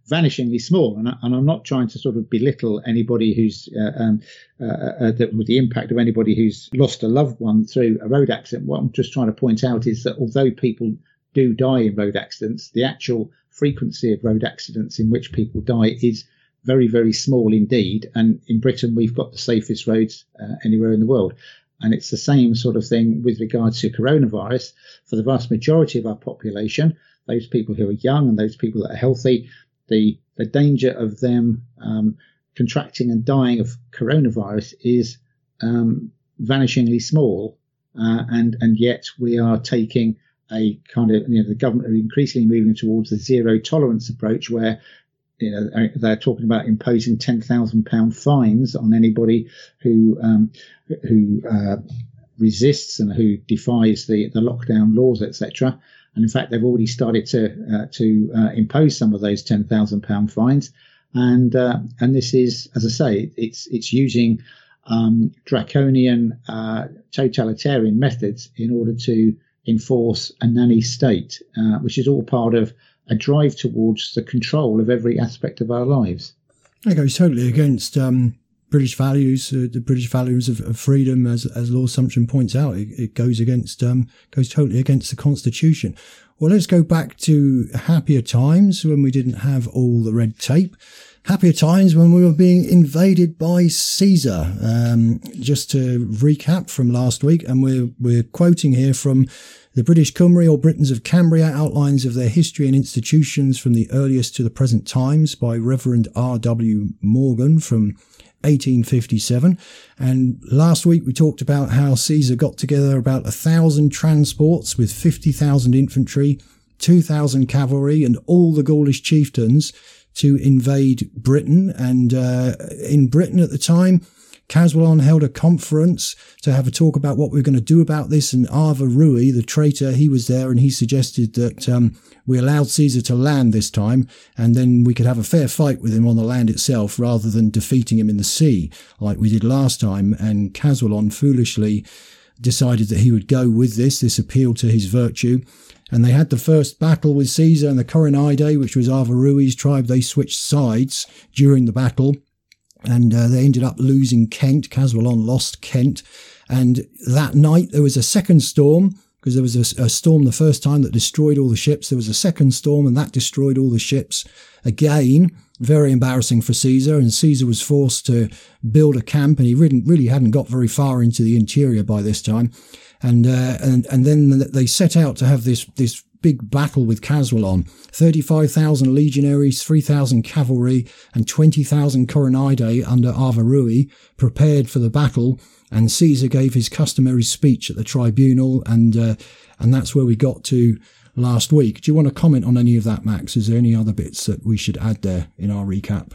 vanishingly small. And, I, and I'm not trying to sort of belittle anybody who's uh, um, uh, uh, the, with the impact of anybody who's lost a loved one through a road accident. What I'm just trying to point out is that although people do die in road accidents, the actual frequency of road accidents in which people die is very, very small indeed. And in Britain, we've got the safest roads uh, anywhere in the world. And it's the same sort of thing with regards to coronavirus. For the vast majority of our population, those people who are young and those people that are healthy, the, the danger of them um, contracting and dying of coronavirus is um, vanishingly small. Uh, and, and yet we are taking a kind of, you know, the government are increasingly moving towards the zero tolerance approach where, you know, they're talking about imposing ten thousand pound fines on anybody who um, who uh, resists and who defies the, the lockdown laws, et cetera. And in fact, they've already started to uh, to uh, impose some of those ten thousand pound fines. And uh, and this is, as I say, it's it's using um, draconian, uh, totalitarian methods in order to enforce a nanny state, uh, which is all part of a drive towards the control of every aspect of our lives. That goes totally against um, British values, uh, the British values of, of freedom, as as Lord Sumption points out. It, it goes against, um, goes totally against the Constitution. Well, let's go back to happier times when we didn't have all the red tape. Happier times when we were being invaded by Caesar. Um, just to recap from last week, and we're we're quoting here from the British Cymru, or Britons of Cambria, Outlines of Their History and Institutions from the Earliest to the Present Times by Reverend R W Morgan from eighteen fifty-seven. And last week we talked about how Caesar got together about a thousand transports with fifty thousand infantry, two thousand cavalry, and all the Gaulish chieftains to invade Britain. And uh, in Britain at the time, Caswallon held a conference to have a talk about what we we're going to do about this, and Arva Rui, the traitor, he was there, and he suggested that um, we allowed Caesar to land this time, and then we could have a fair fight with him on the land itself rather than defeating him in the sea like we did last time. And Caswallon foolishly decided that he would go with this. This appealed to his virtue. And they had the first battle with Caesar and the Coronaidae, which was Arva Rui's tribe. They switched sides during the battle. And uh, they ended up losing Kent. Caswallon lost Kent. And that night there was a second storm, because there was a, a storm the first time that destroyed all the ships. There was a second storm, and that destroyed all the ships. Again, very embarrassing for Caesar. And Caesar was forced to build a camp, and he really, really hadn't got very far into the interior by this time. And uh, and and then they set out to have this this big battle with Caswallon. thirty-five thousand legionaries, three thousand cavalry, and twenty thousand Coronaidae under Arva Rui prepared for the battle. And Caesar gave his customary speech at the tribunal, and uh, and that's where we got to last week. Do you want to comment on any of that, Max? Is there any other bits that we should add there in our recap?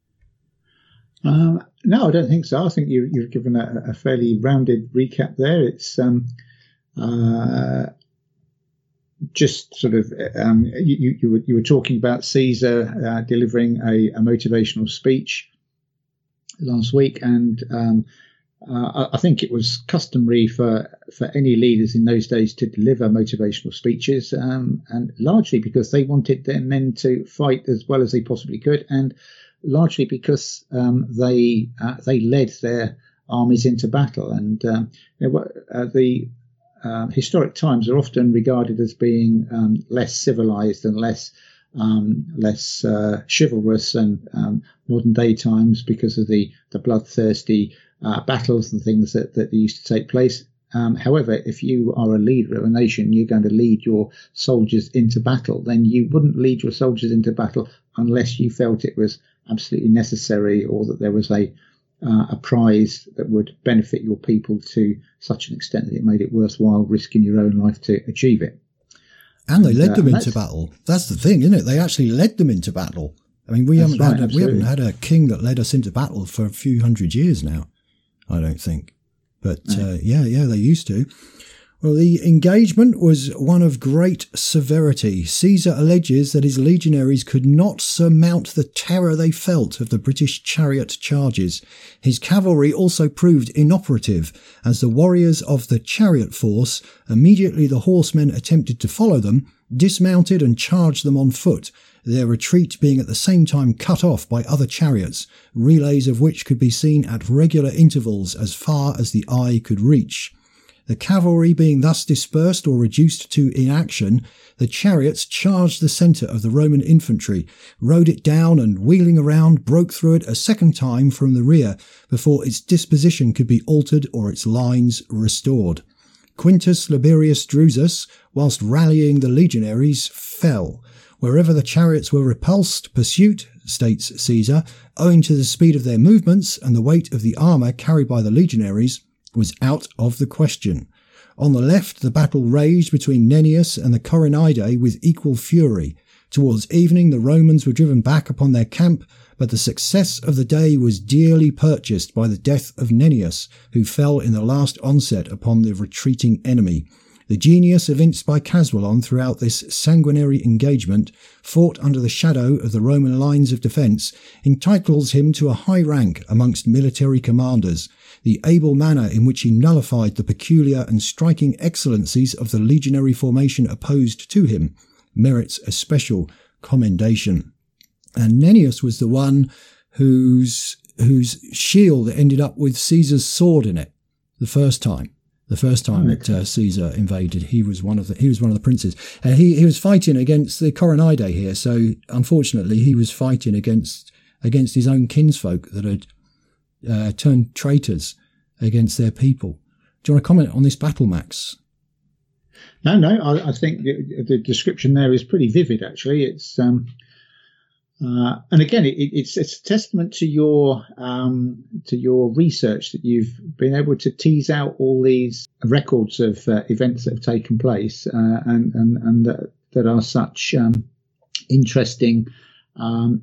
Um, no, I don't think so. I think you, you've given a, a fairly rounded recap there. It's um, uh, just sort of um, you, you, were, you were talking about Caesar uh, delivering a, a motivational speech last week, and um, uh, I think it was customary for for any leaders in those days to deliver motivational speeches, um, and largely because they wanted their men to fight as well as they possibly could, and largely because um, they uh, they led their armies into battle. And um, you know, uh, the uh, historic times are often regarded as being um, less civilized and less um, less uh, chivalrous than um, modern day times because of the the bloodthirsty uh, battles and things that, that used to take place. Um, however, if you are a leader of a nation, you're going to lead your soldiers into battle, then you wouldn't lead your soldiers into battle unless you felt it was absolutely necessary, or that there was a uh, a prize that would benefit your people to such an extent that it made it worthwhile risking your own life to achieve it. And they led and, uh, them into battle. That's the thing, isn't it? They actually led them into battle. I mean, we haven't right, had a, we haven't had a king that led us into battle for a few hundred years now, I don't think. But uh, yeah, yeah, they used to. Well, the engagement was one of great severity. Caesar alleges that his legionaries could not surmount the terror they felt of the British chariot charges. His cavalry also proved inoperative, as the warriors of the chariot force, immediately the horsemen attempted to follow them, dismounted and charged them on foot. their retreat being at the same time cut off by other chariots, relays of which could be seen at regular intervals as far as the eye could reach. The cavalry being thus dispersed or reduced to inaction, the chariots charged the centre of the Roman infantry, rode it down and, wheeling around, broke through it a second time from the rear before its disposition could be altered or its lines restored. Quintus Liberius Drusus, whilst rallying the legionaries, fell. Wherever the chariots were repulsed, pursuit, states Caesar, owing to the speed of their movements and the weight of the armour carried by the legionaries, was out of the question. On the left, the battle raged between Nennius and the Coronidae with equal fury. Towards evening, the Romans were driven back upon their camp, but the success of the day was dearly purchased by the death of Nennius, who fell in the last onset upon the retreating enemy. The genius evinced by Caswallon throughout this sanguinary engagement, fought under the shadow of the Roman lines of defence, entitles him to a high rank amongst military commanders. The able manner in which he nullified the peculiar and striking excellencies of the legionary formation opposed to him merits a special commendation. And Nennius was the one whose whose shield ended up with Caesar's sword in it the first time. The first time that uh, Caesar invaded, he was one of the he was one of the princes, and he, he was fighting against the Coronidae here. So unfortunately, he was fighting against against his own kinsfolk that had uh, turned traitors against their people. Do you want to comment on this battle, Max? No, no. I, I think the, the description there is pretty vivid. Actually, it's. Um... Uh, and again, it, it's, it's a testament to your um, to your research that you've been able to tease out all these records of uh, events that have taken place uh, and and, and that, that are such um, interesting um,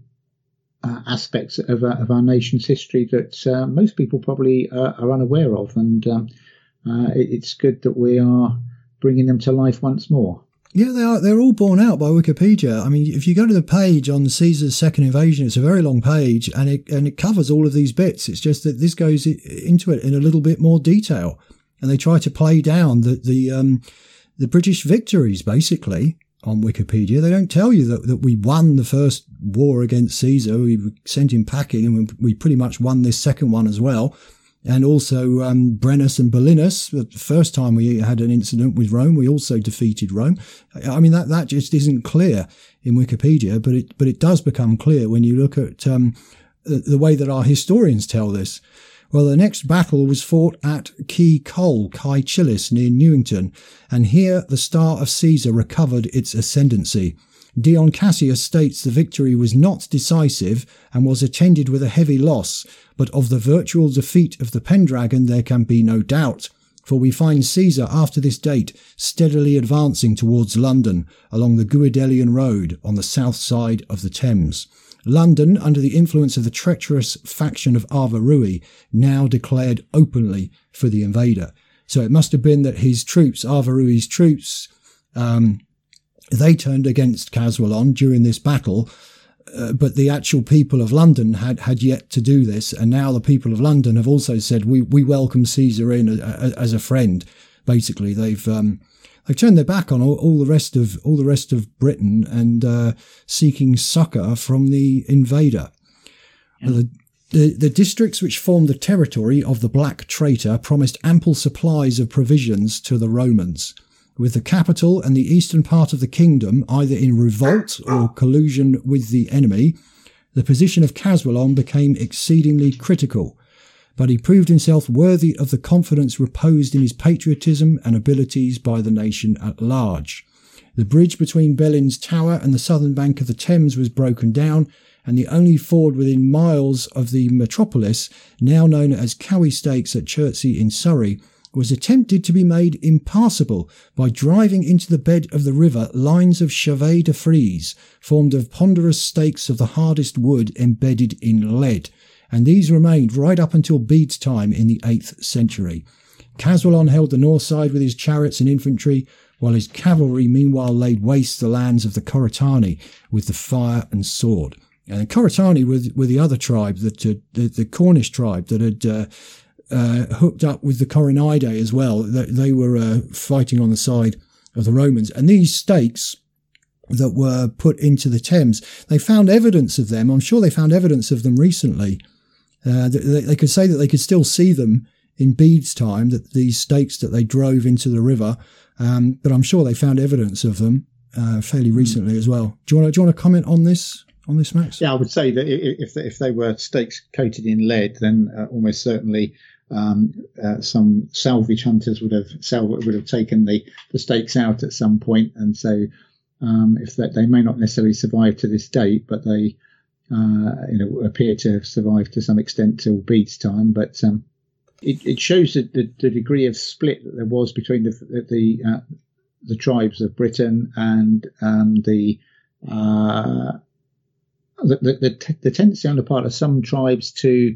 uh, aspects of, uh, of our nation's history that uh, most people probably uh, are unaware of. And um, uh, it, it's good that we are bringing them to life once more. Yeah, they are. They're all borne out by Wikipedia. I mean, if you go to the page on Caesar's second invasion, it's a very long page, and it and it covers all of these bits. It's just that this goes into it in a little bit more detail, and they try to play down the the um, the British victories basically on Wikipedia. They don't tell you that, that we won the first war against Caesar. We sent him packing, and we pretty much won this second one as well. And also um, Brennus and Belinus. The first time we had an incident with Rome, we also defeated Rome. I mean, that, that just isn't clear in Wikipedia, but it but it does become clear when you look at um, the, the way that our historians tell this. Well, the next battle was fought at Key Cole, Caecilius, near Newington, and here the star of Caesar recovered its ascendancy. Dion Cassius states the victory was not decisive and was attended with a heavy loss, but of the virtual defeat of the Pendragon there can be no doubt, for we find Caesar after this date steadily advancing towards London along the Guidelian Road on the south side of the Thames. London, under the influence of the treacherous faction of Arvarui, now declared openly for the invader. So it must have been that his troops, Arvarui's troops, um, they turned against Caswallon during this battle, uh, but the actual people of London had, had yet to do this, and now the people of London have also said, we, we welcome Caesar in a, a, as a friend. Basically, they've um, they've turned their back on all, all the rest of all the rest of Britain and uh, seeking succour from the invader. Yeah. The, the the districts which formed the territory of the Black Traitor promised ample supplies of provisions to the Romans. With the capital and the eastern part of the kingdom either in revolt or collusion with the enemy, the position of Caswallon became exceedingly critical, but he proved himself worthy of the confidence reposed in his patriotism and abilities by the nation at large. The bridge between Belin's Tower and the southern bank of the Thames was broken down, and the only ford within miles of the metropolis, now known as Cowie Stakes at Chertsey in Surrey, was attempted to be made impassable by driving into the bed of the river lines of chevet de frise, formed of ponderous stakes of the hardest wood embedded in lead, and these remained right up until Bede's time in the eighth century. Caswallon held the north side with his chariots and infantry, while his cavalry meanwhile laid waste the lands of the Corytani with the fire and sword. And the Corytani were, were the other tribe, that uh, the, the Cornish tribe that had uh, Uh, hooked up with the Coronidae as well. They, they were uh, fighting on the side of the Romans. And these stakes that were put into the Thames. They found evidence of them. I'm sure they found evidence of them recently. Uh, they, they could say that they could still see them in Bede's time, that these stakes that they drove into the river. Um, but I'm sure they found evidence of them uh, fairly recently as well. Do you want to, do you want to comment on this, on this, Max? Yeah, I would say that if if they were stakes coated in lead, then uh, almost certainly um, uh, some salvage hunters would have sal- would have taken the, the stakes out at some point, and so um, if that they may not necessarily survive to this date, but they uh, you know appear to have survived to some extent till Bede's time, but. Um, It, it shows that the, the degree of split that there was between the the, uh, the tribes of Britain and um, the, uh, the, the the the tendency on the part of some tribes to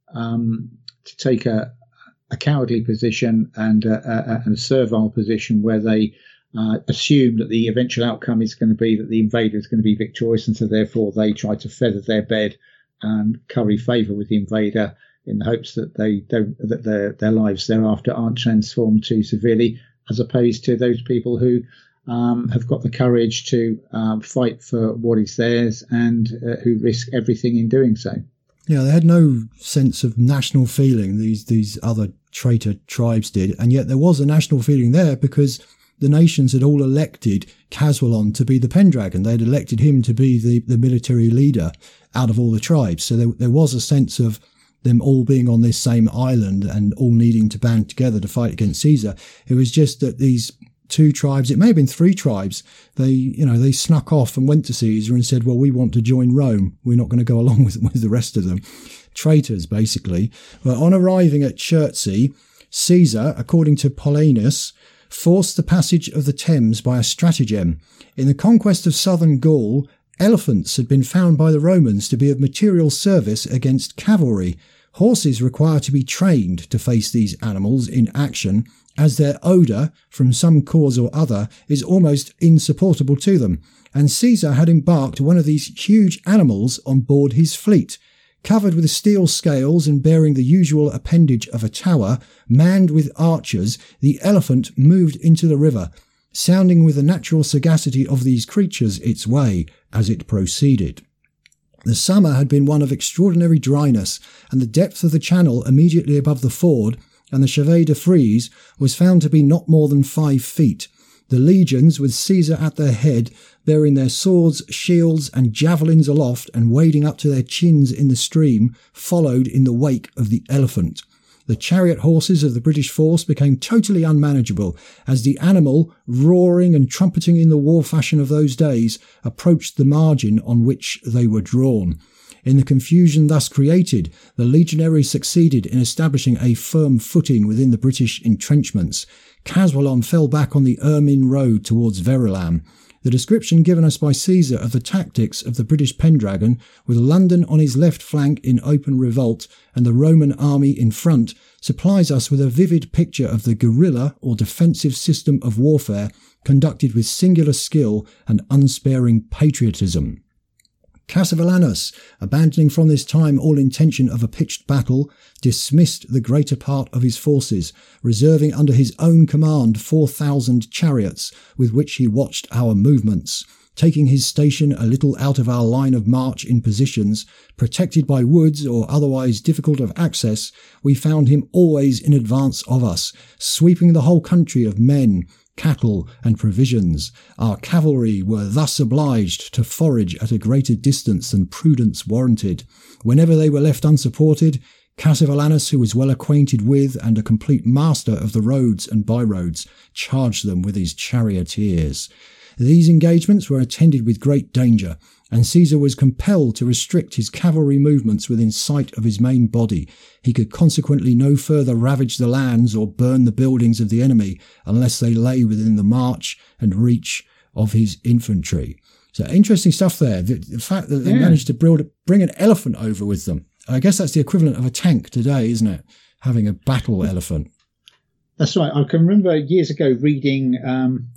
um, to take a a cowardly position and a, a, and a servile position where they uh, assume that the eventual outcome is going to be that the invader is going to be victorious, and so therefore they try to feather their bed and curry favour with the invader, in the hopes that they don't, that their their lives thereafter aren't transformed too severely, as opposed to those people who um, have got the courage to um, fight for what is theirs and uh, who risk everything in doing so. Yeah, they had no sense of national feeling, these these other traitor tribes did, and yet there was a national feeling there because the nations had all elected Caswallon to be the Pendragon. They had elected him to be the, the military leader out of all the tribes. So there, there was a sense of them all being on this same island and all needing to band together to fight against Caesar. It was just that these two tribes, it may have been three tribes, they, you know, they snuck off and went to Caesar and said, well, we want to join Rome. We're not going to go along with, with the rest of them. Traitors, basically. But on arriving at Chertsey, Caesar, according to Paulinus, forced the passage of the Thames by a stratagem. In the conquest of southern Gaul, elephants had been found by the Romans to be of material service against cavalry. Horses require to be trained to face these animals in action, as their odour, from some cause or other, is almost insupportable to them, and Caesar had embarked one of these huge animals on board his fleet. Covered with steel scales and bearing the usual appendage of a tower, manned with archers, the elephant moved into the river, sounding with the natural sagacity of these creatures its way as it proceeded. The summer had been one of extraordinary dryness, and the depth of the channel immediately above the ford and the Chevet de Frise was found to be not more than five feet. The legions, with Caesar at their head, bearing their swords, shields, and javelins aloft and wading up to their chins in the stream, followed in the wake of the elephant. The chariot horses of the British force became totally unmanageable as the animal, roaring and trumpeting in the war fashion of those days, approached the margin on which they were drawn. In the confusion thus created, the legionaries succeeded in establishing a firm footing within the British entrenchments. Caswallon fell back on the Ermine road towards Verulam. The description given us by Caesar of the tactics of the British Pendragon, with London on his left flank in open revolt and the Roman army in front, supplies us with a vivid picture of the guerrilla or defensive system of warfare conducted with singular skill and unsparing patriotism. Cassivellaunus, abandoning from this time all intention of a pitched battle, dismissed the greater part of his forces, reserving under his own command four thousand chariots, with which he watched our movements. Taking his station a little out of our line of march in positions, protected by woods or otherwise difficult of access, we found him always in advance of us, sweeping the whole country of men, cattle, and provisions. Our cavalry were thus obliged to forage at a greater distance than prudence warranted. Whenever they were left unsupported, Cassivellaunus, who was well acquainted with and a complete master of the roads and byroads, charged them with his charioteers. These engagements were attended with great danger, and Caesar was compelled to restrict his cavalry movements within sight of his main body. He could consequently no further ravage the lands or burn the buildings of the enemy unless they lay within the march and reach of his infantry. So interesting stuff there. The, the fact that they yeah. managed to build, bring an elephant over with them. I guess that's the equivalent of a tank today, isn't it? Having a battle elephant. That's right. I can remember years ago reading um,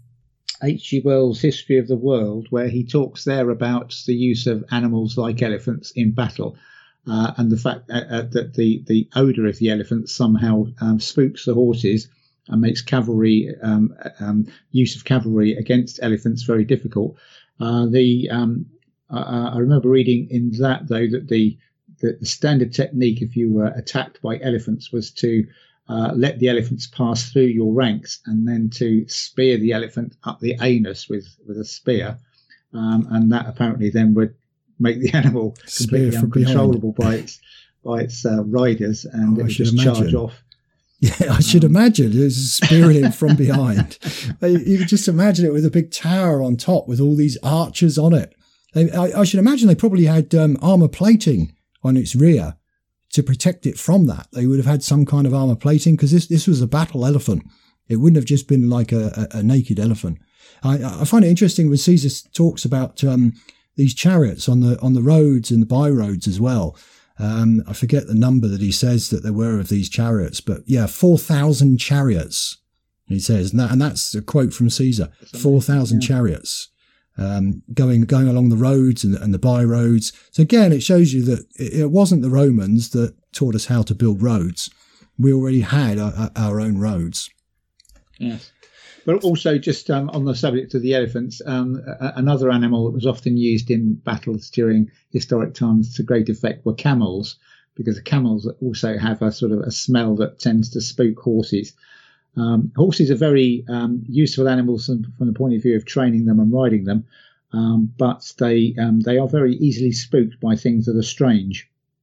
H G Wells' History of the World, where he talks there about the use of animals like elephants in battle, uh, and the fact that, uh, that the, the odour of the elephant somehow um, spooks the horses and makes cavalry um, um, use of cavalry against elephants very difficult. Uh, the um, uh, I remember reading in that though that the, the the standard technique if you were attacked by elephants was to uh, let the elephants pass through your ranks and then to spear the elephant up the anus with with a spear, um, and that apparently then would make the animal completely uncontrollable by its by its uh, riders, and oh, it would just imagine. charge off. Yeah, I should um, imagine it was spearing him from behind. You could just imagine it with a big tower on top with all these archers on it. I, I should imagine they probably had um, armour plating on its rear to protect it from that. They would have had some kind of armour plating because this, this was a battle elephant. It wouldn't have just been like a, a, a naked elephant. I, I find it interesting when Caesar talks about um, these chariots on the on the roads and the by roads as well. Um, I forget the number that he says that there were of these chariots, but yeah, four thousand chariots, he says. And, that, and that's a quote from Caesar, four thousand yeah. chariots um, going going along the roads and, and the by roads. So again, it shows you that it, it wasn't the Romans that taught us how to build roads. We already had our, our own roads. Yes. But also, just um, on the subject of the elephants, um, a- another animal that was often used in battles during historic times to great effect were camels, because the camels also have a sort of a smell that tends to spook horses. Um, horses are very um, useful animals from, from the point of view of training them and riding them, um, but they um, they are very easily spooked by things that are strange.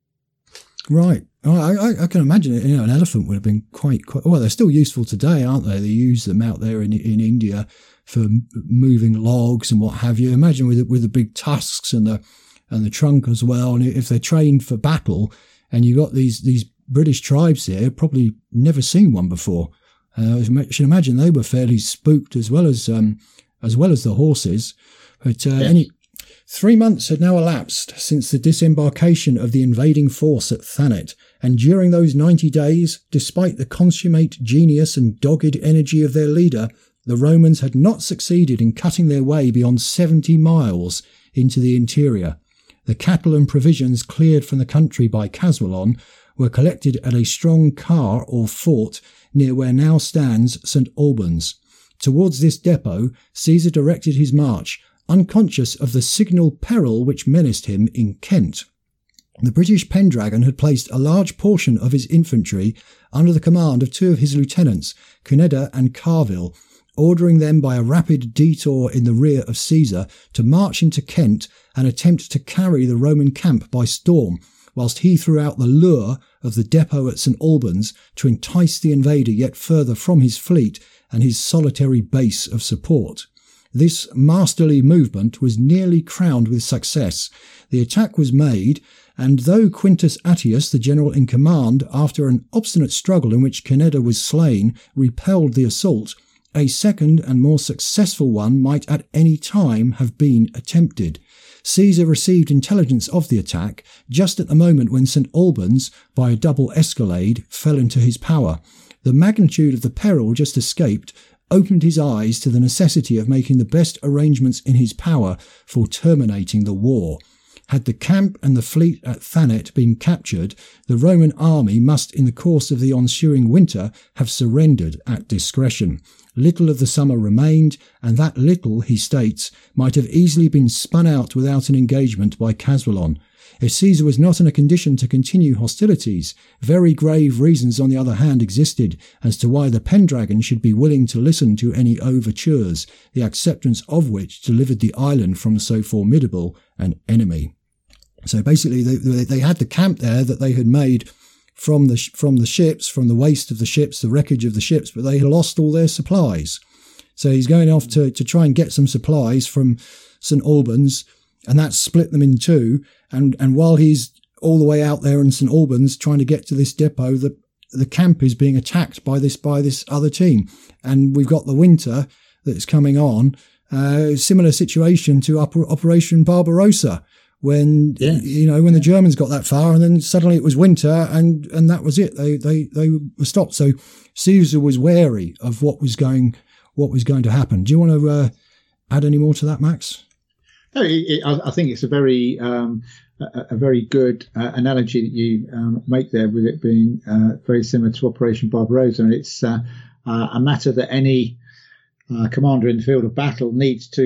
Right. Oh, I, I can imagine it. You know, an elephant would have been quite, quite. Well, they're still useful today, aren't they? They use them out there in in India for moving logs and what have you. Imagine with with the big tusks and the and the trunk as well. And if they're trained for battle, and you've got these these British tribes here, probably never seen one before. Uh, I should imagine they were fairly spooked as well as um as well as the horses. But uh, yes. any. Three months had now elapsed since the disembarkation of the invading force at Thanet, and during those ninety days, despite the consummate genius and dogged energy of their leader, the Romans had not succeeded in cutting their way beyond seventy miles into the interior. The cattle and provisions cleared from the country by Caswallon were collected at a strong car or fort near where now stands St Albans. Towards this depot, Caesar directed his march, unconscious of the signal peril which menaced him in Kent. The British Pendragon had placed a large portion of his infantry under the command of two of his lieutenants, Cunedda and Carville, ordering them by a rapid detour in the rear of Caesar to march into Kent and attempt to carry the Roman camp by storm, whilst he threw out the lure of the depot at St Albans to entice the invader yet further from his fleet and his solitary base of support. This masterly movement was nearly crowned with success. The attack was made, and though Quintus Attius, the general in command, after an obstinate struggle in which Cunedda was slain, repelled the assault, a second and more successful one might at any time have been attempted. Caesar received intelligence of the attack just at the moment when St Albans, by a double escalade, fell into his power. The magnitude of the peril just escaped opened his eyes to the necessity of making the best arrangements in his power for terminating the war. Had the camp and the fleet at Thanet been captured, the Roman army must, in the course of the ensuing winter, have surrendered at discretion. Little of the summer remained, and that little, he states, might have easily been spun out without an engagement by Caswallon. If Caesar was not in a condition to continue hostilities, very grave reasons on the other hand existed as to why the Pendragon should be willing to listen to any overtures, the acceptance of which delivered the island from so formidable an enemy. So basically they, they had the camp there that they had made from the from the ships, from the waste of the ships, the wreckage of the ships, but they had lost all their supplies. So he's going off to, to try and get some supplies from St Albans, and that split them in two. And, and while he's all the way out there in St Albans trying to get to this depot, the, the camp is being attacked by this, by this other team. And we've got the winter that's coming on. Uh, similar situation to Oper- Operation Barbarossa, when, yeah. you know, when the Germans got that far and then suddenly it was winter and, and that was it. They, they, they were stopped. So Caesar was wary of what was going, what was going to happen. Do you want to, uh, add any more to that, Max? No, it, it, I think it's a very um, a, a very good uh, analogy that you um, make there, with it being uh, very similar to Operation Barbarossa, and it's uh, uh, a matter that any uh, commander in the field of battle needs to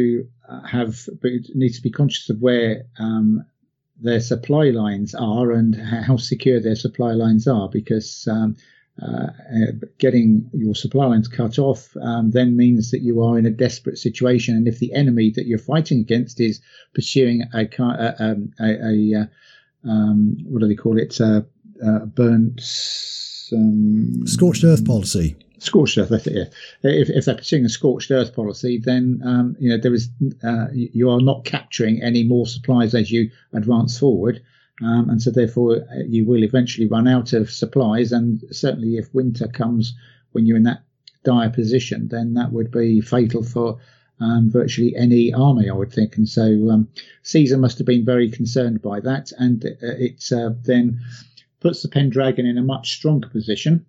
have need to be conscious of where um, their supply lines are and how secure their supply lines are, because um, uh, getting your supply lines cut off um, then means that you are in a desperate situation. And if the enemy that you're fighting against is pursuing a a, a, a um, what do they call it? Uh, uh, burnt um, scorched earth policy. Scorched earth, that's it, yeah. If, if they're pursuing a scorched earth policy, then um, you know there is uh, you are not capturing any more supplies as you advance forward, um, and so therefore you will eventually run out of supplies. And certainly, if winter comes when you're in that dire position, then that would be fatal for um, virtually any army, I would think. And so um, Caesar must have been very concerned by that, and it, it uh, then puts the Pendragon in a much stronger position.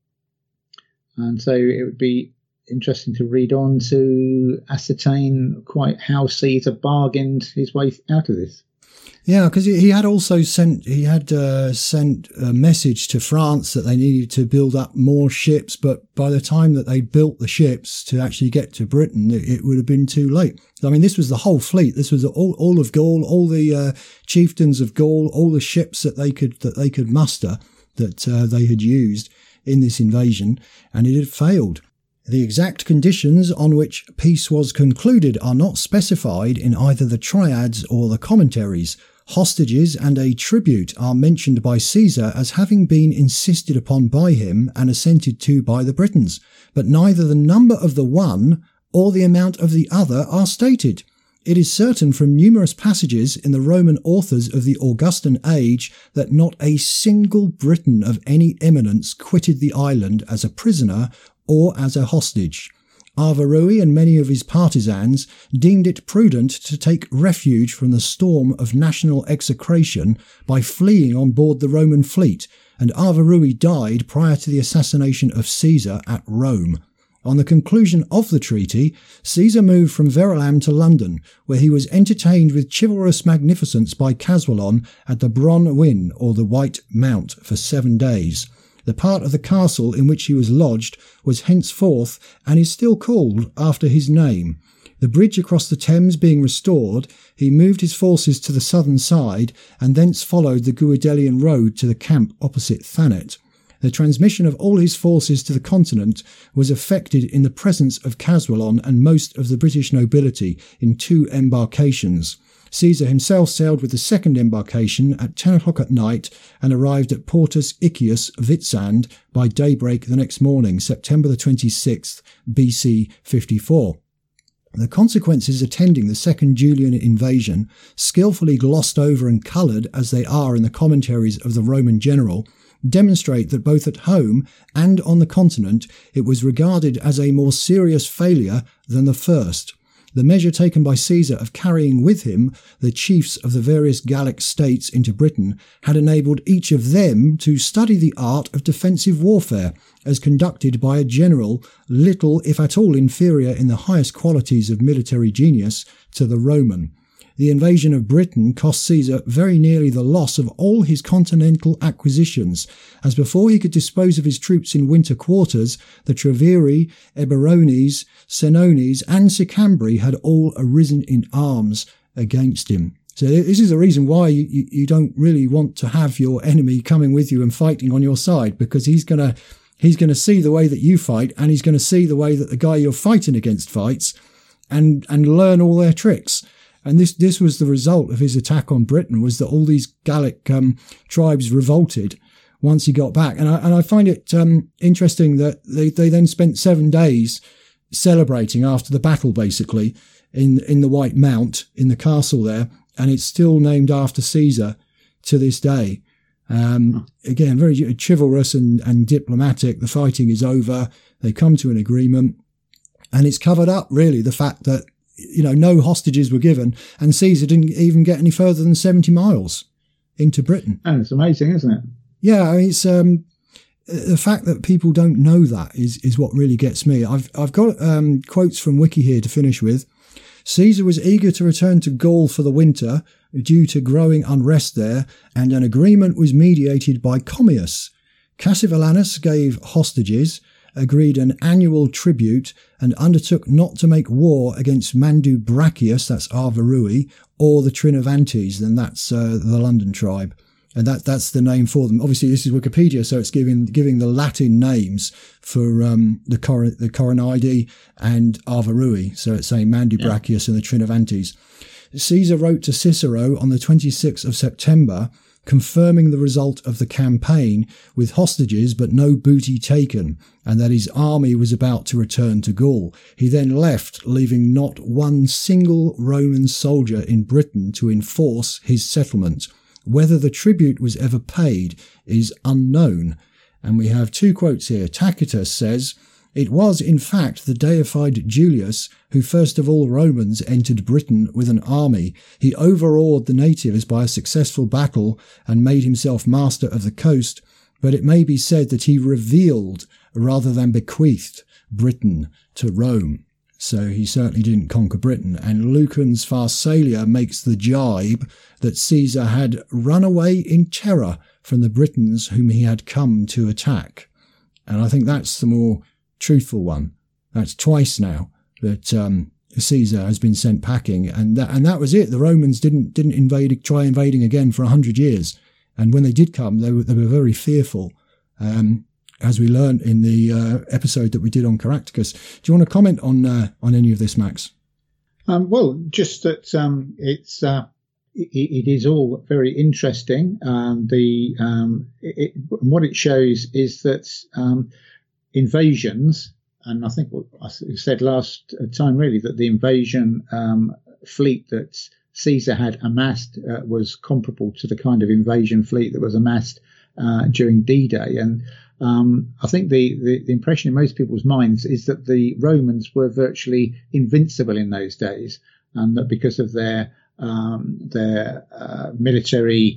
And so it would be interesting to read on to ascertain quite how Caesar bargained his way out of this. Yeah, because he had also sent he had uh, sent a message to France that they needed to build up more ships, but by the time that they built the ships to actually get to Britain, it, it would have been too late. I mean, this was the whole fleet. This was all, all of Gaul, all the uh, chieftains of Gaul, all the ships that they could that they could muster that uh, they had used in this invasion, and it had failed. The exact conditions on which peace was concluded are not specified in either the triads or the commentaries. Hostages and a tribute are mentioned by Caesar as having been insisted upon by him and assented to by the Britons, but neither the number of the one or the amount of the other are stated. It is certain from numerous passages in the Roman authors of the Augustan age that not a single Briton of any eminence quitted the island as a prisoner or as a hostage. Arvarui and many of his partisans deemed it prudent to take refuge from the storm of national execration by fleeing on board the Roman fleet, and Arvarui died prior to the assassination of Caesar at Rome. On the conclusion of the treaty, Caesar moved from Verulam to London, where he was entertained with chivalrous magnificence by Caswallon at the Bron Wyn, or the White Mount, for seven days. The part of the castle in which he was lodged was henceforth, and is still called, after his name. The bridge across the Thames being restored, he moved his forces to the southern side, and thence followed the Guidelian road to the camp opposite Thanet. The transmission of all his forces to the continent was effected in the presence of Caswallon and most of the British nobility in two embarkations. Caesar himself sailed with the second embarkation at ten o'clock at night and arrived at Portus Iccius Vitsand by daybreak the next morning, September the twenty-sixth, B C fifty-four. The consequences attending the second Julian invasion, skillfully glossed over and coloured as they are in the commentaries of the Roman general, demonstrate that both at home and on the continent it was regarded as a more serious failure than the first. The measure taken by Caesar of carrying with him the chiefs of the various Gallic states into Britain had enabled each of them to study the art of defensive warfare, as conducted by a general little, if at all, inferior in the highest qualities of military genius to the Roman. The invasion of Britain cost Caesar very nearly the loss of all his continental acquisitions, as before he could dispose of his troops in winter quarters, the Treviri, Eburones, Senones, and Sicambri had all arisen in arms against him. So this is the reason why you, you, you don't really want to have your enemy coming with you and fighting on your side, because he's going to he's going to see the way that you fight, and he's going to see the way that the guy you're fighting against fights, and and learn all their tricks. And this, this was the result of his attack on Britain, was that all these Gallic um, tribes revolted once he got back. And I, and I find it um, interesting that they, they then spent seven days celebrating after the battle, basically, in, in the White Mount, in the castle there. And it's still named after Caesar to this day. Um, again, very chivalrous and, and diplomatic. The fighting is over. They come to an agreement. And it's covered up, really, the fact that, you know, no hostages were given, and Caesar didn't even get any further than seventy miles into Britain. Oh, it's amazing, isn't it? Yeah, I mean, it's um, the fact that people don't know that is is what really gets me. I've I've got um, quotes from Wiki here to finish with. Caesar was eager to return to Gaul for the winter due to growing unrest there, and an agreement was mediated by Commius. Cassivellaunus gave hostages, agreed an annual tribute and undertook not to make war against Mandu Brachius, that's Arvarui, or the Trinovantes, and that's uh, the London tribe. And that that's the name for them. Obviously, this is Wikipedia, so it's giving giving the Latin names for um, the Cor- the Coronidi and Arvarui. So it's saying Mandu Brachius yeah. and the Trinovantes. Caesar wrote to Cicero on the twenty-sixth of September, confirming the result of the campaign with hostages but no booty taken, and that his army was about to return to Gaul. He then left, leaving not one single Roman soldier in Britain to enforce his settlement. Whether the tribute was ever paid is unknown. And we have two quotes here. Tacitus says, "It was, in fact, the deified Julius who first of all Romans entered Britain with an army. He overawed the natives by a successful battle and made himself master of the coast, but it may be said that he revealed rather than bequeathed Britain to Rome." So he certainly didn't conquer Britain. And Lucan's Pharsalia makes the jibe that Caesar had run away in terror from the Britons whom he had come to attack. And I think that's the more truthful one. That's twice now that um, Caesar has been sent packing, and that and that was it. The Romans didn't didn't invade, try invading again for a hundred years, and when they did come, they were they were very fearful, um, as we learned in the uh, episode that we did on Caractacus. Do you want to comment on uh, on any of this, Max? Um, well, just that um, it's uh, it, it is all very interesting. Um, the um, it, what it shows is that um, invasions. And I think what I said last time, really, that the invasion um, fleet that Caesar had amassed uh, was comparable to the kind of invasion fleet that was amassed uh, during D-Day. And um, I think the, the, the impression in most people's minds is that the Romans were virtually invincible in those days, and that because of their um, their uh, military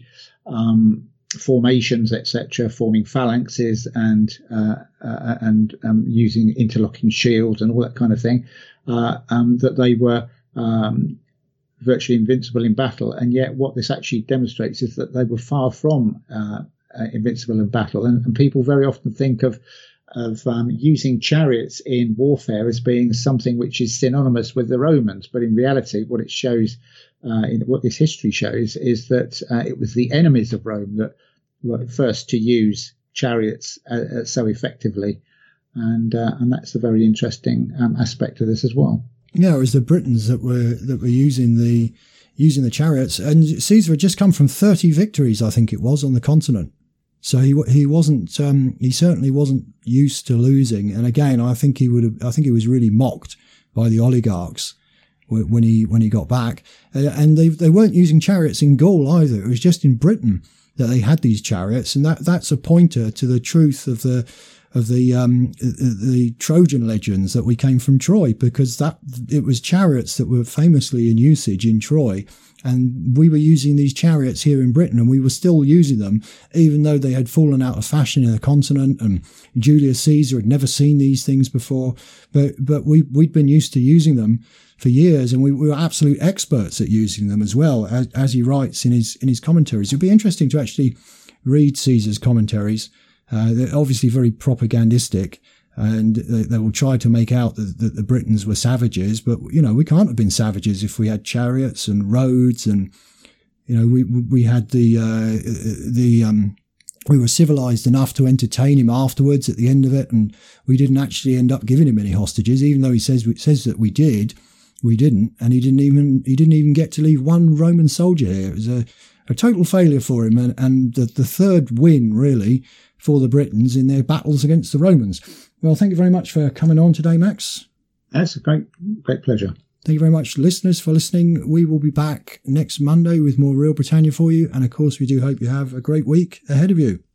um formations, et cetera, forming phalanxes and uh, uh, and um, using interlocking shields and all that kind of thing, uh, um, that they were um, virtually invincible in battle. And yet, what this actually demonstrates is that they were far from uh, uh, invincible in battle. And, and people very often think of of um, using chariots in warfare as being something which is synonymous with the Romans, but in reality, what it shows. Uh, in what this history shows is that uh, it was the enemies of Rome that were first to use chariots uh, uh, so effectively, and uh, and that's a very interesting um, aspect of this as well. Yeah, it was the Britons that were that were using the using the chariots, and Caesar had just come from thirty victories, I think it was, on the continent. So he he wasn't um, he certainly wasn't used to losing, and again, I think he would have I think he was really mocked by the oligarchs when he when he got back, uh, and they they weren't using chariots in Gaul either. It was just in Britain that they had these chariots, and that that's a pointer to the truth of the of the um the Trojan legends that we came from Troy, because that it was chariots that were famously in usage in Troy, and we were using these chariots here in Britain, and we were still using them even though they had fallen out of fashion in the continent, and Julius Caesar had never seen these things before, but but we we'd been used to using them for years, and we, we were absolute experts at using them as well, as, as he writes in his in his commentaries. It'd be interesting to actually read Caesar's commentaries. Uh, they're obviously very propagandistic, and they, they will try to make out that, that the Britons were savages, but you know, we can't have been savages if we had chariots and roads, and you know, we we had the uh, the um we were civilized enough to entertain him afterwards at the end of it, and we didn't actually end up giving him any hostages, even though he says says that we did. We didn't, and he didn't even he didn't even get to leave one Roman soldier here. It was a, a total failure for him, and, and the, the third win really for the Britons in their battles against the Romans. Well, thank you very much for coming on today, Max. That's a great great pleasure. Thank you very much, listeners, for listening. We will be back next Monday with more Real Britannia for you, and of course, we do hope you have a great week ahead of you.